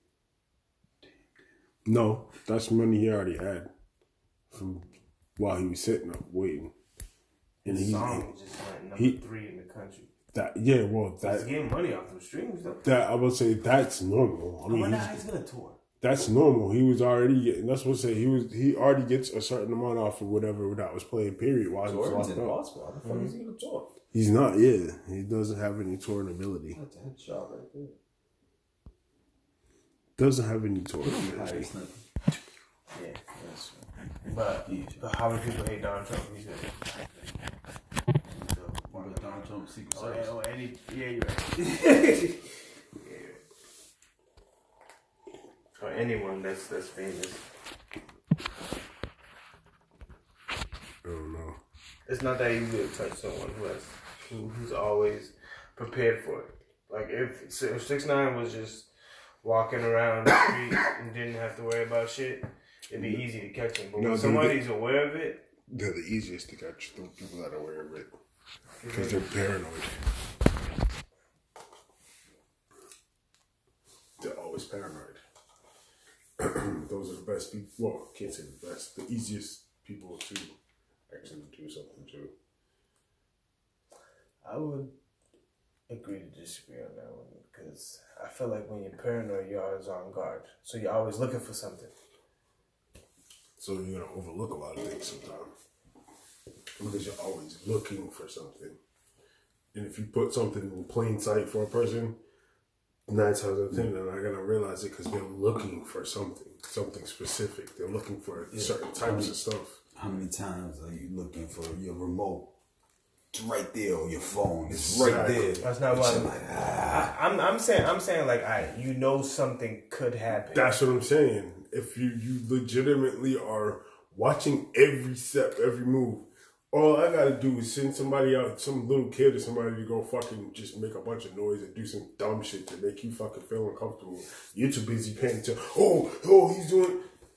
No, that's money he already had from while he was sitting up waiting. And His he, song just went number he- three in the country. that yeah, well He's that getting money off those streams though. that I would say that's normal. I I mean, wonder he's- how he's gonna tour. that's normal. He was already getting. That's what I say. He was. He already gets a certain amount off of whatever that was playing. Period. While he was Jordan's locked in up. Boston. How the fuck is he gonna talk? He's not. Yeah, he doesn't have any touring ability. That's a headshot right there. Doesn't have any touring Higher ability. sniper. Yeah, that's true. But, but how many people hate Donald Trump? He's good. One of Donald Trump's Secret Oh, Service. yeah, oh, any, yeah, you're right. Yeah. Or anyone that's that's famous. I don't know. It's not that easy to touch someone who has who, who's always prepared for it. Like if if six nine was just walking around the street and didn't have to worry about shit, it'd be easy to catch him. But No, when dude, somebody's aware of it, They're the easiest to catch. The people that are aware of it because they're paranoid. They're always paranoid. Those are the best people. Well, I can't say the best. The easiest people to actually do something to. I would agree to disagree on that one because I feel like when you're paranoid, you're always on guard, so you're always looking for something. So you're gonna overlook a lot of things sometimes because you're always looking for something. And if you put something in plain sight for a person, nine times out of ten, they're not gonna realize it because they're looking for something, something specific. They're looking for Yeah. certain types of stuff. How many times are you looking for your remote? It's right there on your phone. It's right Exactly. there. That's not But why. you're like, ah. I, I'm I'm saying I'm saying like I you know something could happen. That's what I'm saying. If you, you legitimately are watching every step, every move, all I gotta do is send somebody out, some little kid or somebody to go fucking just make a bunch of noise and do some dumb shit to make you fucking feel uncomfortable. You're too busy paying attention. Oh, oh, he's doing.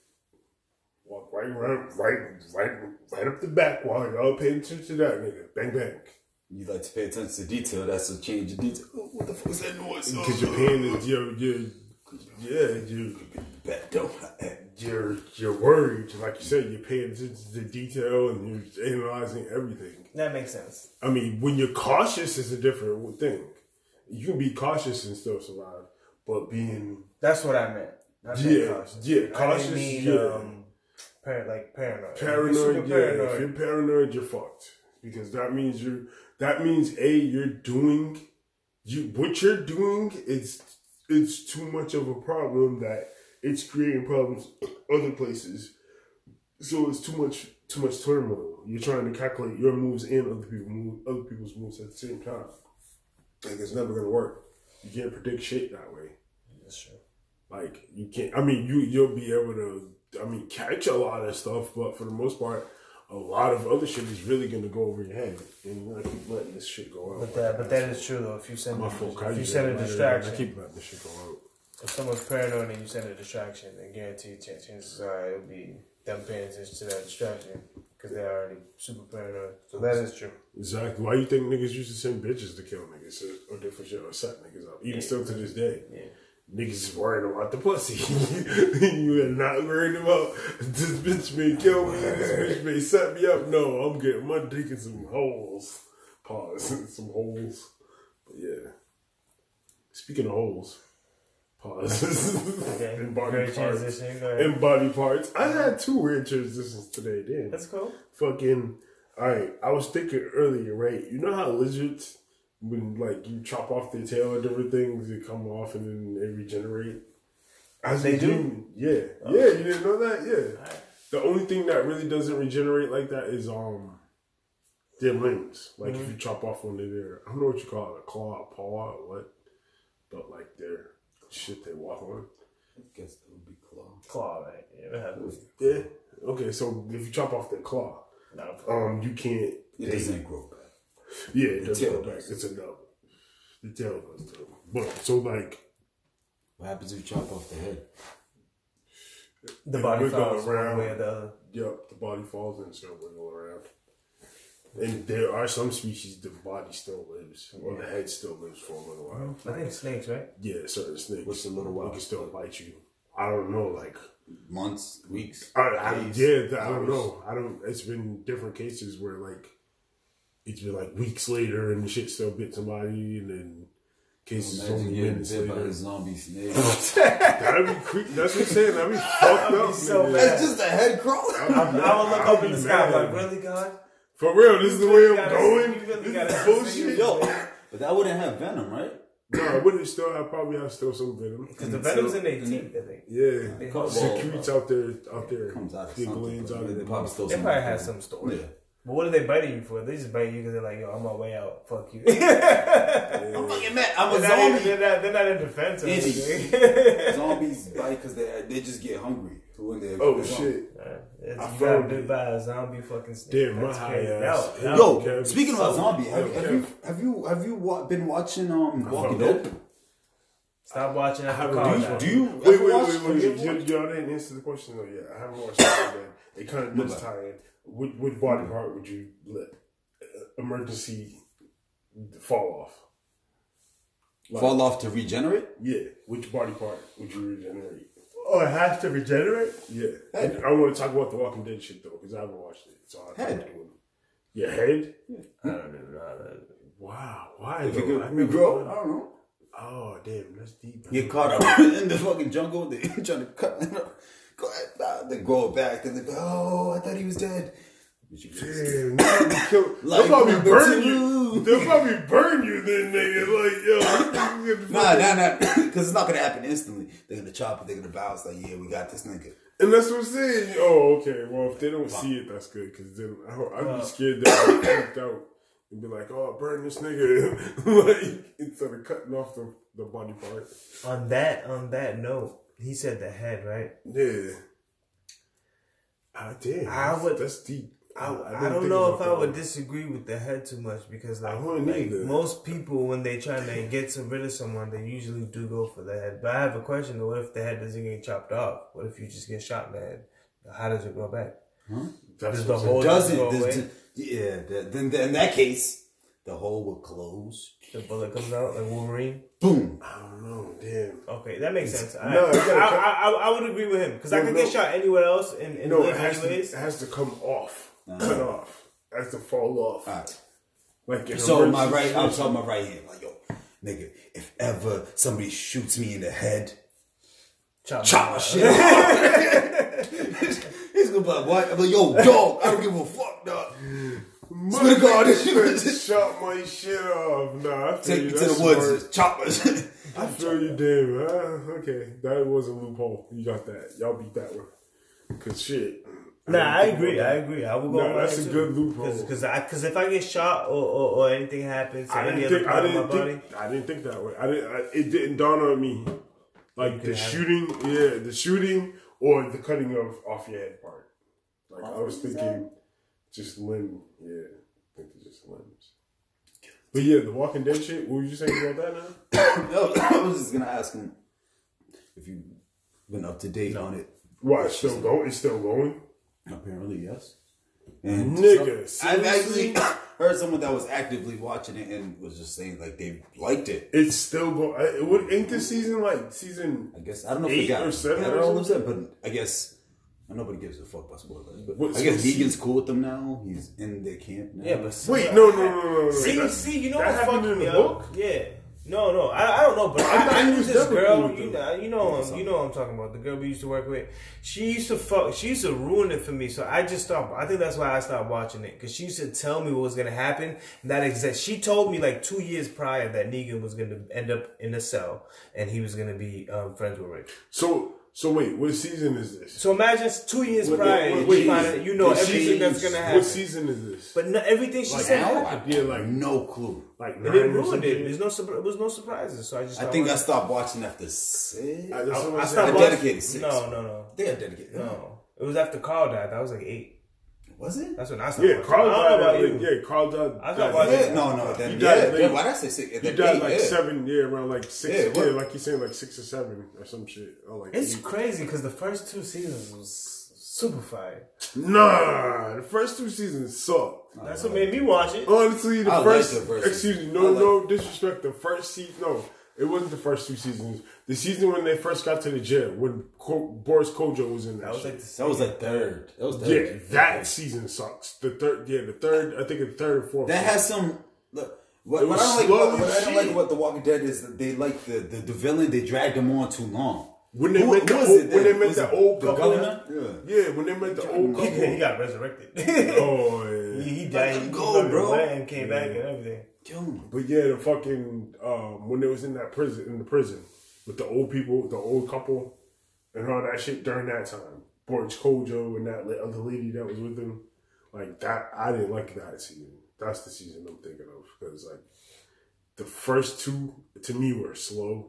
Walk right around, right, right, right up the back while y'all paying attention to that nigga. Bang, bang. You like to pay attention to detail. That's a change of detail. Oh, what the fuck is that noise? Because you're paying the, you're, you're, yeah, you're, Bet don't. you're you're worried, like you said, you're paying attention to the detail and you're analyzing everything. That makes sense. I mean, when you're cautious, it's a different thing. You can be cautious and still survive, but being That's what I meant. I meant yeah, cautious. yeah, I cautious, didn't mean, yeah, um, par- like paranoid. paranoid, Super yeah. paranoid. If you're paranoid, you're fucked because that means you're. That means a you're doing, you what you're doing is it's too much of a problem that it's creating problems other places. So it's too much too much turmoil. You're trying to calculate your moves and other people move, other people's moves at the same time. Like it's never gonna work. You can't predict shit that way. That's true. Like you can't. I mean, you you'll be able to. I mean, catch a lot of stuff, but for the most part, a lot of other shit is really gonna go over your head, and you're gonna keep letting this shit go out. But that, but that is true though. If you send, My fault. I if you just- send a I distraction, keep letting this shit go out. if someone's paranoid and you send a distraction, then guaranteed chances are it'll be them paying attention to that distraction because they're already super paranoid. So that is true. Exactly. Why you think niggas used to send bitches to kill niggas or different shit or set niggas up? Even Yeah. still to this day. Yeah. Niggas is worried about the pussy. You are not worried about this bitch may kill me, this bitch may set me up. No, I'm getting my dick in some holes. Pause. Some holes. But yeah. Speaking of holes. Pause. Okay. And body Great parts. transition. Go ahead. And body parts. I had two weird transitions today, damn. That's cool. Fucking, alright, I was thinking earlier, right? You know how lizards, when like you chop off their tail or different things, they come off and then they regenerate? As They a do? human, yeah. Yeah, you didn't know that? Yeah. Alright. The only thing that really doesn't regenerate like that is um their limbs. Like mm-hmm. if you chop off one of their, I don't know what you call it, a claw, a paw, or what, but like their shit they walk on. I guess it would be claw. Claw, right? Yeah. Yeah. Okay, so if you chop off their claw, um, you can't. It doesn't grow back. Yeah, it the doesn't tail grow back. does. It's a no. The tail goes too. But so like, what happens if you chop off the head? The body falls around way or the other. Yep, the body falls and still wiggle around. And there are some species the body still lives, or the head still lives for a little while. I think snakes, right? Yeah, certain snakes. What's a little while? They can still bite you. I don't know, like months, weeks. I, I, days, yeah, I don't hours. know. I don't. It's been different cases where like it's been like weeks later and the shit still bit somebody, and then cases Imagine only getting minutes bit by later. a zombie snake. That'd be creepy. That's what I'm saying. That'd be fucked I'd up. be so nigga. mad. That's just a head crawler. I, I would look I'll up in be the sky mad. like, really, God? For real, this is the way really I'm gotta- going. you really This gotta is bullshit. Yo, but that wouldn't have venom, right? No, it wouldn't still have probably have still some venom. Because the venom's in their teeth, I think. Yeah, They Well, secretes out there, out there. Comes out of The something. glands but out of They the probably mouth. still They some probably venom. have some story. Yeah. But what are they biting you for? They just bite you because they're like, yo, I'm on my way out. Fuck you. I'm fucking mad. I'm a They're not, in, zombie. they're, not, they're not in defense or Andy. anything. Zombies bite because they they just get hungry. When they Oh they're zombie. shit! It's, I you got found bit it. by a zombie fucking snake. Damn, my That's high crazy. ass. That- that- Yo, Kev, speaking about so- zombie, have, Yo, have Kev. you have you have you wa- been watching um Walking Nope. Dead? Stop watching I after haven't car. watched now. Do you Wait, ever wait, watch? wait, have wait. you wait. ever watched- Y'all didn't answer the question though yet. I haven't watched it yet. It kind of does tie in. Which, which body part would you let uh, emergency fall off? Like, Fall off to regenerate? Yeah. Which body part would you regenerate? Oh, it has to regenerate? Yeah. And I want to talk about the Walking Dead shit though, because I haven't watched it. So I Head. Your head? I don't even know how that. Wow. Why? If though? you could I never regrow, thought- I don't know. Oh damn, that's deep. Get caught up in the fucking jungle. They trying to cut. Go ahead, nah, they grow it back. Then they go, oh, I thought he was dead. But you just- Damn, they'll probably kill. Like They'll probably number burn two. you. They'll probably burn you then, nigga. Like, yo. Nah, nah, nah. Because it's not gonna happen instantly. They're gonna chop it. They're gonna bounce. Like, yeah, we got this nigga. And that's what I'm saying. Oh, okay. Well, if they don't see it, that's good. Because then I, I'd be scared that I'd get freaked out and be like, oh, burn this nigga. Like, instead of cutting off the, the body part. On that, on that note, he said the head, right? Yeah. Ah, damn. I that's, would- That's deep. I, didn't I don't think know about if I that would one. disagree with the head too much because like, I wouldn't like either. most people when they trying to get some rid of someone they usually do go for the head. But I have a question though, what if the head doesn't get chopped off? What if you just get shot in the head? How does it grow back? Huh? That's Does what the I'm whole saying. Doesn't go does- away? does- yeah? that- Then then in that case, the hole will close. The bullet comes out like Wolverine? Boom. I don't know. Damn. Okay, that makes sense. I, No, you gotta I, cut- I, I, I would agree with him because I No, could no. get shot anywhere else and, and No, live it has, to, anyways. it has to come off. Uh-huh. Cut off. It has to fall off. All right. Like in So my emergency right, I'm situation. talking my right hand. Like, yo, nigga, if ever somebody shoots me in the head, Chop, chop my shit off. He's gonna be like, what? I'm like, yo, dog, I don't give a fuck, dog. Swear to God, this shit- Just chop my shit off. Nah, I feel Take you. me to That's the woods, smart. just chop my shit. I feel you, damn. Uh, okay, that was a loophole. You got that. Y'all beat that one. Cause shit. Nah, didn't I think agree. about I that. agree. I will go. Nah, on that's that a too. good loophole. Because I because if I get shot or, or, or anything happens to I any didn't other think. I part of my didn't body, think. I didn't think that way. I didn't. I, it didn't dawn on me. Like the could have- shooting, yeah, the shooting or the cutting of off your head part. Like I was thinking, just limb. Yeah, I think it's just limbs. But yeah, the Walking Dead shit. What were you saying about that now? Yo, I was just gonna ask him if you've been up to date on it. What? It's still going? It's still going. Apparently, yes. And Nigga, so- I've seriously? actually heard someone that was actively watching it and was just saying like they liked it. It's still going. What ain't this season like season? I guess I don't know if Eight they got or seven got or all of something? that, but I guess nobody gives a fuck about spoilers. But What, I guess so Negan's see- cool with them now. He's in their camp now. yeah. But Wait, no, no, no, no, no. See, That's- see, you know that what happened fucked in me the up? book? Yeah. No, no, I, I don't know, but I, thought I he knew was this never girl. cool with You them. know, you know, um, you know what I'm talking about. The girl we used to work with. She used to fuck. She used to ruin it for me. So I just stopped. I think that's why I stopped watching it because she used to tell me what was gonna happen. That exact. She told me like two years prior that Negan was gonna end up in a cell and he was gonna be um, friends with Rick. So, So wait, what season is this? So imagine two years What- prior, wait, wait, you, find it, you know what everything season- that's gonna happen. What season is this? But no, everything she Like said now? happened. Yeah, like No clue. like It nine didn't or ruin something. it. There's no, surpri- there was no surprises. So I just. I stopped think I watching. stopped watching after six. I, I, that's what I I'm stopped saying. I watching. dedicated six. No, no, no, think I dedicated. no. It was after Carl died. That was like eight. Was it? That's when I stopped. Yeah, watching. Carl I don't died. know about Like, you. yeah, Carl died. I stopped died- watching. Yeah, no, no. Then, He yeah, died late. yeah, why did I say six? He Then died eight, like yeah. seven, yeah, around like six, Yeah, yeah, what- like he's saying like six or seven or some shit. Or like It's eight. crazy because the first two seasons was super fire. Nah, the first two seasons sucked. That's what made me watch it. Honestly, the I like first, the first excuse me, season. no, I like- no disrespect. The first season, no, it wasn't the first two seasons. The season when they first got to the jail, when Co- Boris Kojo was in that, That was shit. like the That was like third. That was yeah, third. that season sucks. The third, yeah, the third, I think the third and fourth. That has some. Look, what, It what was I don't like. slow What, what as I don't shit. like about The Walking Dead is that they like the, the, the villain. They dragged him on too long. when they Who- met who the was old, it when they then? met Was the it old the couple, governor? Yeah. yeah, when they met the old he, couple. he got resurrected. Oh yeah. he, he Let died. him He go, fucking bro. went and came back and everything. Kill him. But yeah, the fucking um, when they was in that prison, in the prison with the old people, the old couple, and all that shit during that time. Boris Kojo and that other lady that was with him, like that. I didn't like that season. That's the season I'm thinking of because like the first two to me were slow.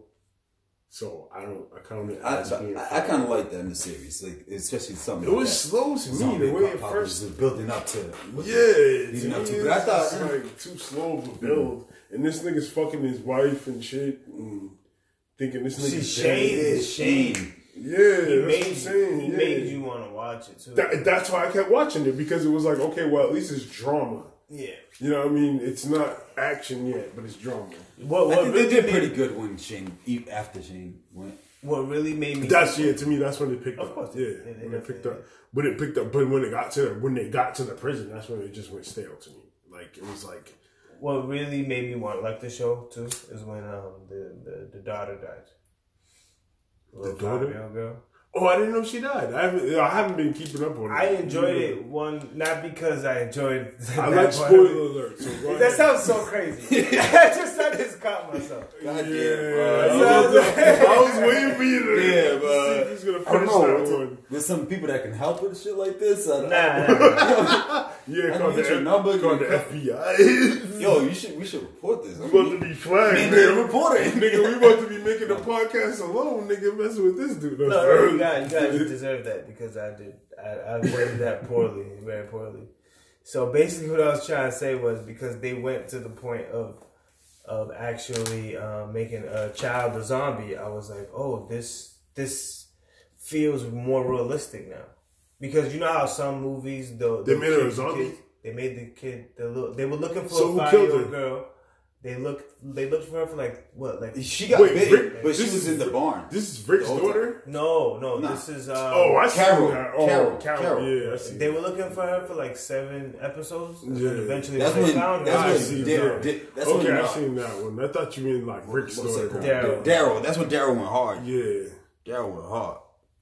So I don't. I count it I, as being. I, I kind of like that in the series, like especially something. It like was that. slow to me Zombie the way it apocalypse first. was building up to. Yeah, leading to up me, to. it's But I thought, just, like too slow of a build, and this nigga's fucking his wife and shit, and thinking this See, nigga's Shane dead. is Shane. Yeah, He that's what made I'm saying. He yeah. made you want to watch it too. That, that's why I kept watching it because it was like, okay, well, at least it's drama. yeah. You know what I mean? It's not action yet, but it's drama. What I what think really they did made- pretty good when Shane e- after Shane went. What really made me That's yeah. To me, that's when it picked Of up. course. Yeah, They- they when it picked definitely up. When it picked up, but when it got to the, when they got to the prison, that's when it just went stale to me. Like it was like. what really made me want to like the show too is when um the the, the daughter died. Little daughter? five-year-old girl. Oh, I didn't know she died. I haven't. I haven't been keeping up on it. I enjoyed it one not because I enjoyed. I that like part of spoiler it. alert. So go That ahead. sounds so crazy. I just I just caught myself. God Yeah, damn, bro. I was, I was waiting for you to Yeah, see but if he's gonna I don't finish know. that What's one. There's some people that can help with shit like this. I, Nah, I, nah. Yeah, I call can get your the, number, call you the can- F B I. Yo, you should. We should report this. We about to be flagged, Me and the man. reporter. Nigga, we about to be making a podcast alone, nigga, messing with this dude. No, no, you guys, you guys deserve that because I did. I, I worded that poorly, very poorly. So basically, what I was trying to say was because they went to the point of of actually uh, making a child a zombie, I was like, oh, this this feels more realistic now. Because you know how some movies, the, They the made her a kids- zombie? kids- they made the kid. The little, they were looking for So a who five killed year old her? girl. They looked. They looked for her for like what? Like She got Wait, big, Rick- but she this was is- in the barn. This is Rick's The whole daughter? no, no. Nah. This is um, Oh, I see Carol. that. Oh, Carol. Carol. Carol. Yeah, I see. They were looking for her for like seven episodes. And Yeah. then eventually That's they when. found her. I That's see when. that. Dar- Dar- That's Okay, when. I uh, seen that one. I thought you meant like Rick's what's it daughter. called? Daryl. Daryl. That's when Daryl went hard. Yeah. Daryl went hard.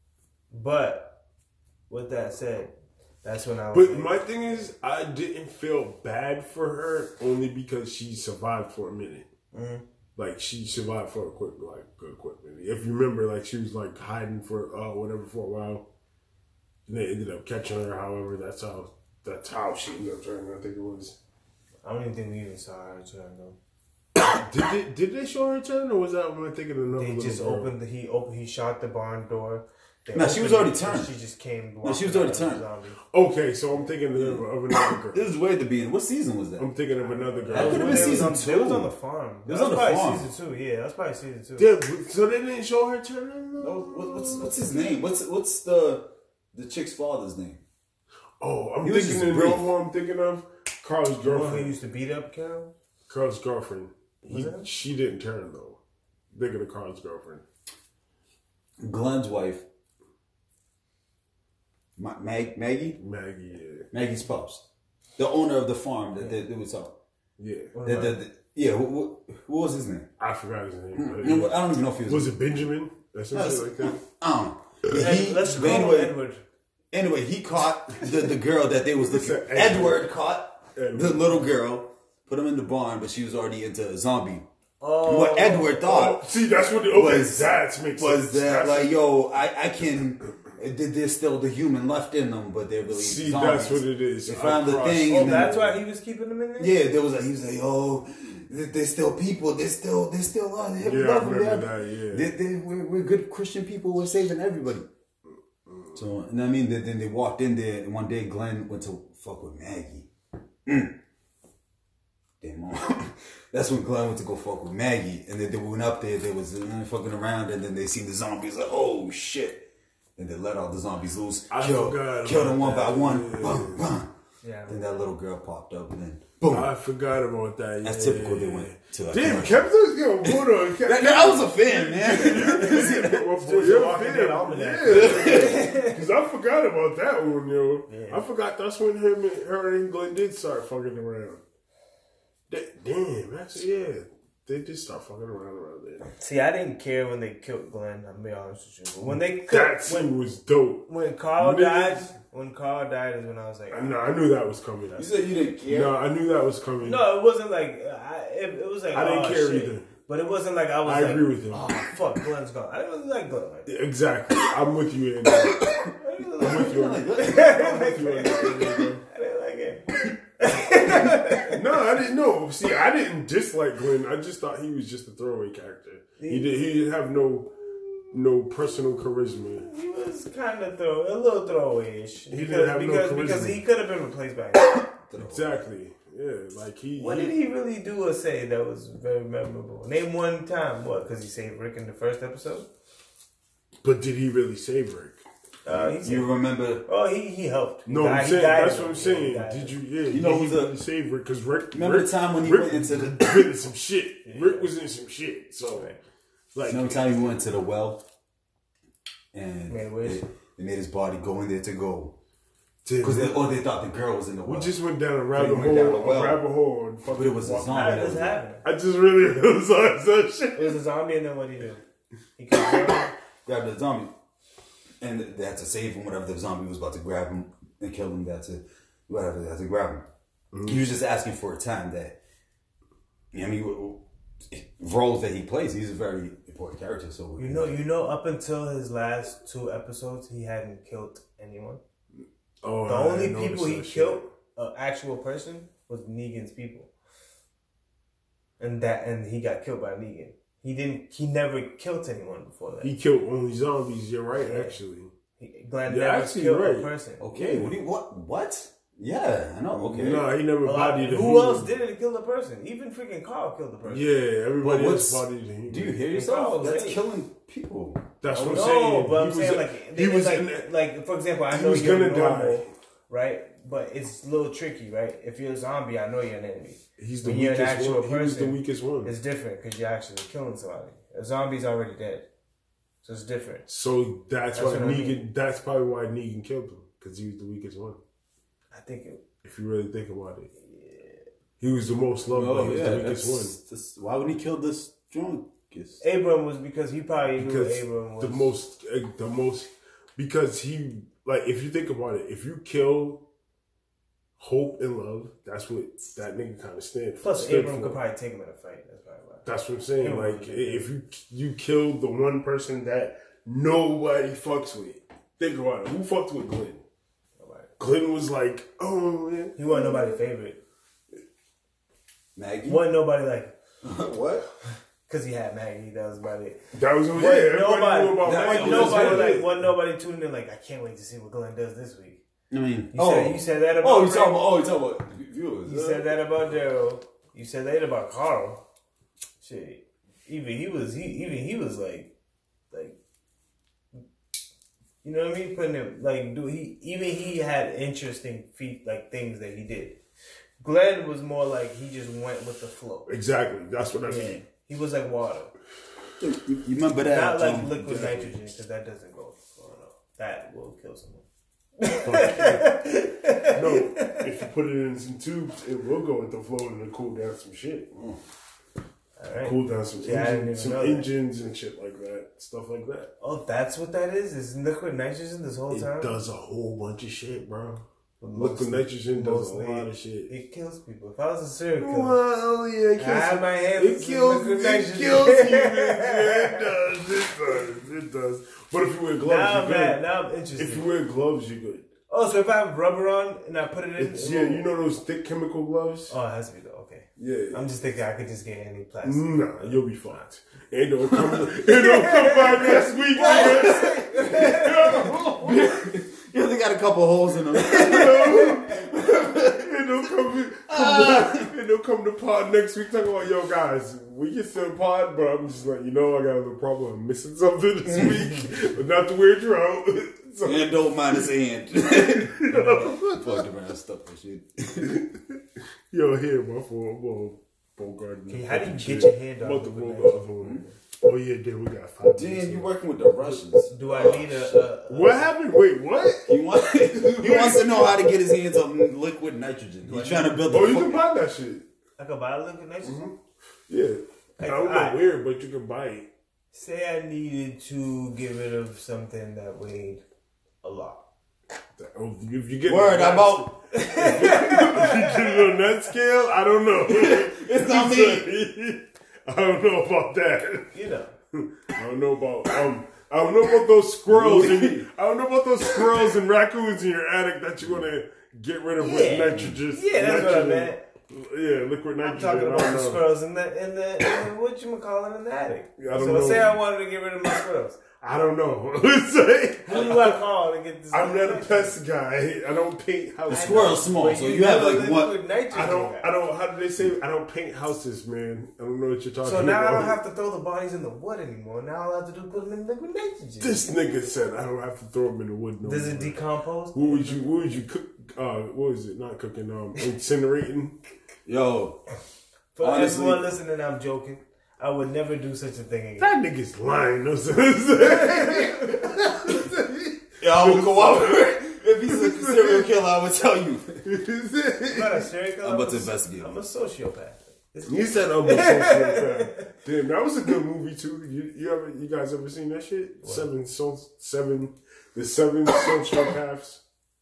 But with that said, that's when I was. But my thing is, I didn't feel bad for her only because she survived for a minute. Mhm. Like she survived for a quick, like a quick minute. If you remember, like she was like hiding for uh whatever for a while, and they ended up catching her. However, that's how that's how she ended up turning. I think it was. I don't even think we even saw her turn though. Did they, did they show her turn, or was that when I thinking of another? They little just girl? opened. The, he opened. He shot the barn door. They No, she was opened already it, and turned. She just came. No, she was walking already out as a turned. zombie. Okay, so I'm thinking of, of another girl. This is way at the beginning. What season was that? I'm thinking of another That girl. could've been They was season on- two. They was on the farm. It was That on the probably farm. season two. Yeah, that's probably season two. Yeah, so they didn't show her turning. No, what- what's what's his name? What's what's the the chick's father's name? Oh, I'm He was thinking just of brief. no who I'm thinking of. Carl's The one who girlfriend. used to beat up Carol. Carl's girlfriend. He, Was that? she didn't turn though. Thinking of Carl's girlfriend. Glenn's wife. Ma- Mag- Maggie. Maggie. Yeah. Maggie's pops. The owner of the farm that that, that was up. Yeah. The, the, the, yeah. Who, who, what was his name? I forgot his name. but You know what? I don't even know if he was. Was it Benjamin? Or some No, shit like that? I don't know. And He- let's but call anyway, him Edward. Anyway, he caught the, the girl that they was looking. said Edward. Edward. caught Edward. the little girl, put him in the barn, but she was already into zombie Oh, what Edward thought Oh, see, that's what the okay, was that makes was sense. that That's- like, yo, I I can. There's still the human left in them, but they're really See, zombies. that's what it is. They found the Across- thing. Oh, and then- that's why he was keeping them in there? Yeah, there was like, he was like, oh, there's still people. There's still, there's still, uh, Yeah, I love them. remember They're- that, yeah. they- they- we're, we're good Christian people. We're saving everybody. So, and I mean, then then they walked in there, and one day Glenn went to fuck with Maggie. Mm. Damn, mom. That's when Glenn went to go fuck with Maggie. And then they went up there, they was uh, fucking around, and then they seen the zombies, like, oh, shit. And they let all the zombies loose. I Kill, forgot kill them about one by that, one. yeah. Bum, bum. Yeah. Then that little girl popped up, and then boom. I forgot about that. Yeah. That's typical. They went to a Damn, commercial. Captain, yo, hold on. Captain, I was a fan, man. You're a fan. Yeah. Because I forgot about that one, yo. Yeah. I forgot that's when him and her and Glenn did start fucking around. They, damn, actually, yeah. They did start fucking around around there. See, I didn't care when they killed Glenn. I'm be honest with you. But when they killed, That when, scene was dope. when Carl Niggas- died, when Carl died is when I was like, I know, I knew that was coming. You said you didn't care. No, I knew that was coming. no, it wasn't like I. It, it was like I didn't oh, care shit. either. But it wasn't like I was. I like, agree with you. Oh fuck, Glenn's gone. I didn't really like Glenn. Like, Exactly. I'm with you in that. I didn't really I'm like with you in Glenn. that. I'm with you in that. I didn't like him. No, I didn't know. See, I didn't dislike Glenn. I just thought he was just a throwaway character. He did. He didn't have no, no personal charisma. He was kind of throw a little throwaway-ish. He because, didn't have no because, charisma. because he could have been replaced by him. Exactly. Yeah, like he. What he, did he really do or say that was very memorable? Name one time. What? Because he saved Rick in the first episode? But did he really save Rick? Uh, he saved, You remember? oh, he, he helped. He No, died- I'm he saying died that's in what I'm it. saying. He died Did in you? it. Yeah, You know he who's a- really saved Rick because Rick. Remember Rick, the time when he Rick went into the- been in some shit. Rick was in some shit. So, Right. like, Remember the time he went to the well, and Made a wish? they, they made his body go in there to go dude, because they, oh, they thought the girl was in the well. we just went down a rabbit went down hole, a well. a rabbit hole, and fucking. But it was a walked- zombie. How that did was this there. happen? I just really realized that shit. It was a zombie, and then what did he do? He killed him. Grabbed the zombie, and they had to save him. Whatever the zombie was about to grab him and kill him, they had to whatever they had to grab him. Mm-hmm. He was just asking for a time that. I mean, roles that he plays, he's a very important character. So You know, you know, up until his last two episodes, he hadn't killed anyone. Oh, The I only didn't people he notice that killed, an actual person, was Negan's people, and that, and he got killed by Negan. He didn't. He never killed anyone before that. shit. He killed only zombies. You're right, Yeah. actually. He, Glenn You're never actually killed right. a person. okay, what? Do you, what? What? Yeah, I know. Okay. No, he never A lot- bodied a who human. else didn't kill a person? Even freaking Carl killed a person. Yeah, everybody But else what's- bodied a human. Do you hear Carl yourself? was That's eight. killing people. That's what I'm No, saying. but I'm He saying was- like he they- was like, in- like for example, I he know was you're gonna normal, die. right? But it's a little tricky, right? If you're a zombie, I know you're an enemy. He's the When you're an weakest actual one. He was the person, weakest one. It's different because you're actually killing somebody. A zombie's already dead, so it's different. So that's, That's why what I Negan. mean. That's probably why Negan killed him because he was the weakest one. I think it, If you really think about it, he was the most loved, but he was the weakest one. that's- why would he kill the strongest? Abram was because he probably knew Because Abram was the most, uh, the most, because he like if you think about it, if you kill hope and love, that's what that nigga kind of stand for. Plus, stood Abram for. could probably take him in a fight. That's probably why. That's what I'm saying. Yeah. Like if you you killed the one person that nobody fucks with, think about it. Who fucked with Glenn? Nobody. Glenn was like, oh man, He wasn't nobody's favorite. Maggie? Wasn't nobody like What? because he had Maggie. That was about it. that was yeah. Wasn't Everybody nobody, knew about that Maggie. was That's nobody what it like is. wasn't nobody tuning in like I can't wait to see what Glenn does this week. I mean, You oh, said you said that about oh, you Rick. talking about? Oh, you talking about viewers? You huh? said that about Daryl. You said that about Carl. Shit, even he was he even he was like like you know what I mean? Putting it like do he even he had interesting feat like things that he did. Glenn was more like he just went with the flow. Exactly. That's what I Yeah, mean. he was like water, You, you remember that? not like um, liquid yeah. nitrogen because that doesn't go. Oh, no. That will kill someone. No, if you put it in some tubes, it will go with the flow and it'll cool down some shit. All right. Cool down some, Yeah, I didn't engine, even some know that. engines and shit like that. Stuff like that. Oh, that's what that is? Is liquid nitrogen this whole It time? does a whole bunch of shit, bro. Liquid nitrogen does a mostly, lot of shit. It kills people. If I was a serial killer, Well, yeah, it I kills have my hands It in kills, liquid it nitrogen. kills you, yeah, it does, it does, it does. But if you wear gloves, now you're I'm good. mad. Now I'm interested. If you wear gloves, you're good. Oh, so if I have rubber on and I put it in, It's, it yeah, won't- you know those thick chemical gloves? Oh, it has to be though. Okay. Yeah. I'm just thinking I could just get any plastic. Nah, you'll be fucked. It don't come, it don't come by next week, nigga. You only got a couple holes in them. It don't come, come it don't come to pod next week talking about, yo, guys, we can still pod, but I'm just like, you know, I got a little problem. I'm missing something this week, but not to wear you out. So, And don't mind his hand. Fucked around stuff and shit. yo, here, my fault. Well, Bogart. Okay, how do you get your hand About off to of roll the the other one. Oh, yeah, dude, we got five Damn, minutes you left. working with the Russians. Do I need a? a, a What happened? Wait, what? He, want, he wants to know how to get his hands on liquid nitrogen. He's trying to build the Oh, you fuck- can buy that shit. I could buy a liquid nitrogen. Yeah. Like, I don't know alright. where, but you can buy it. Say I needed to get rid of something that weighed a lot. Oh, if you get Word, I'm out. If you get it on that scale, I don't know. It's not me. I don't know about that. You know. I don't know about um. I don't know about those squirrels. And, I don't know about those squirrels and raccoons in your attic that you want to get rid of with Yeah. nitrogen. Yeah, that's what I nitrogen. meant. Yeah, liquid nitrogen. I'm talking I about don't the know. squirrels in the in the, in the what you call it in the attic. I don't so know. say I wanted to get rid of my squirrels. I don't know. Say, Who do I call to get this? I'm not a pest guy. I don't paint houses. Squirrel's small, so you have like what? Liquid nitrogen I don't. guy. I don't. How do they say? I don't paint houses, man. I don't know what you're talking So about. now I don't have to throw the bodies in the wood anymore. Now all I have to do is put them in liquid nitrogen. This nigga said I don't have to throw them in the wood no Does more. it decompose? What would you? What would you cook? Uh, what was it? Not cooking. Um, incinerating. Yo, For honestly- everyone listening, I'm joking. I would never do such a thing again. That nigga's lying. That's what I'm saying. yo, I will cooperate. If he's a serial killer, I would tell you. I'm not a serial killer. I'm about to a- investigate. I'm a sociopath. It's- You said I'm a sociopath. Damn, that was a good movie too. You, you ever? You guys ever seen that shit? What? Seven, so, seven, the seven sociopaths.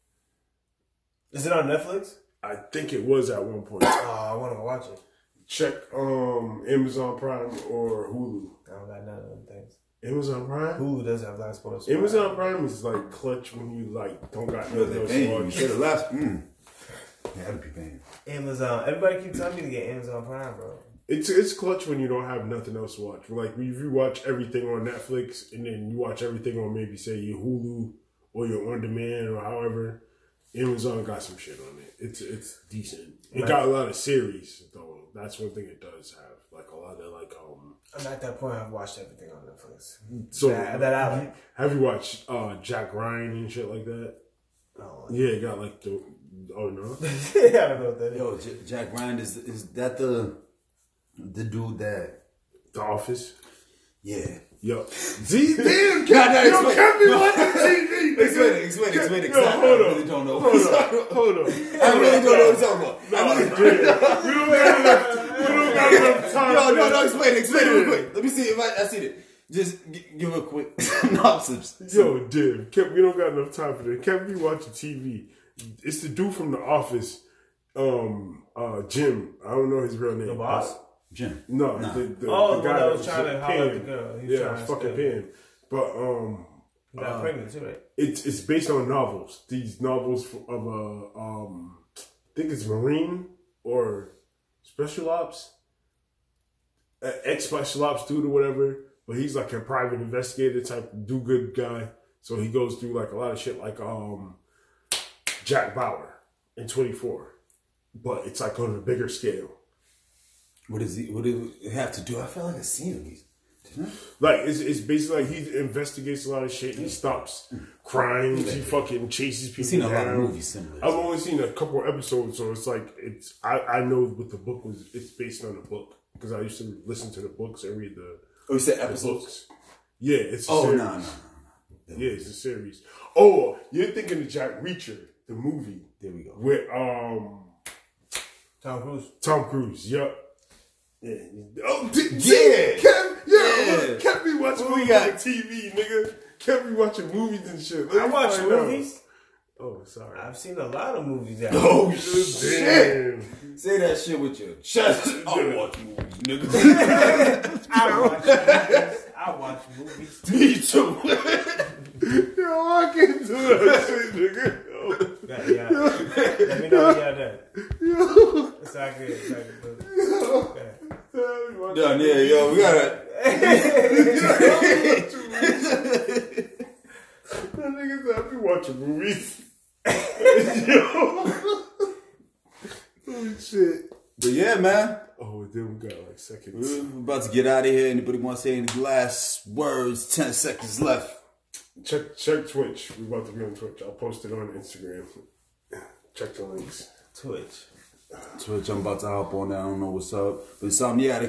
Is it on Netflix? I think it was at one point. Oh, I want to watch it. Check um Amazon Prime or Hulu. I don't got none of them things. Amazon Prime. Hulu does have live sports. Amazon Prime is like clutch when you like don't got Yo, nothing they else paying to you. You watch. should have left. Mm. They had to be paying. Amazon. Everybody keeps telling me to get Amazon Prime, bro. It's it's clutch when you don't have nothing else to watch. Like if you watch everything on Netflix and then you watch everything on maybe say your Hulu or your on demand or however, Amazon got some shit on it. It's it's decent. It got a lot of series though. That's one thing it does have. Like a lot of like um. I'm at that point. I've watched everything on Netflix. So that, that I like. have you watched uh, Jack Ryan and shit like that? Oh, Yeah, it got like the oh no. I don't know what that is. Yo, J- Jack Ryan is is that the the dude that? The Office. Yeah. Yo, see, damn, God, no, yo, explain. kept me watching T V. Explain it, explain it, explain it. 'cause Yo, I, hold I on, really don't know. hold on, hold on. I really don't know what you're talking about. No, I really, dude, we don't got enough. We don't got enough time. Yo, for no, that. no, explain it, explain it real quick. Let me see if I, I see it. Just g- give a quick synopsis. Yo, dude, Kev, we don't got enough time for that. Kev be watching T V. It's the dude from The Office, um, uh, Jim. I don't know his real name. The boss? Jim. No, Nah. the, the, Oh, the the guy one that that was was trying to Pam. holler at the girl. He was Yeah, trying to fucking steal. Pam. But um, He got uh, pregnant too, right? it's it's based on novels. These novels of a um, I think it's Marine or Special Ops, ex Special Ops dude or whatever. But he's like a private investigator type do good guy. So he goes through like a lot of shit like um, Jack Bauer in twenty-four, but it's like on a bigger scale. What does he? What do it have to do? I feel like I've seen these. Didn't I? Like it's, it's basically like he investigates a lot of shit. He stops crimes. He fucking chases people I've seen a down. lot of movies similar. I've only seen a couple episodes, so it's like it's. I, I know what the book was. It's based on the book because I used to listen to the books and read the, Oh, you said the episodes? books. Yeah, it's. A Oh, no, series. no, no, no. Yeah, it's a series. Oh, you're thinking of Jack Reacher, the movie There we go. with um Tom Cruise. Tom Cruise. Yep. Yeah. Oh, d- Yeah. see, Kev, yeah, Yeah. Kev be watching What we movies got? on T V, nigga. Kev be watching movies and shit. Let I me watch find out. movies. Oh, sorry. I've seen a lot of movies out. Oh shit! Damn. Say that shit with your chest. I watch movies, nigga. I watch movies. I watch movies. Me too. Yo, I can't do that shit, nigga. Yo. Yeah, yeah. Let me know when y'all done. Yo. It's all good. It's all good. Okay. Done, yeah, yo, we gotta. That nigga said I be watching movies. Yo. Oh shit. But yeah, man. Oh, then we got like seconds. We're about to get out of here. Anybody want to say any last words? Ten seconds left. Check check Twitch. We're about to be on Twitch. I'll post it on Instagram. Check the links. Twitch. Twitch, I'm about to hop on that. I don't know what's up. But something, yeah,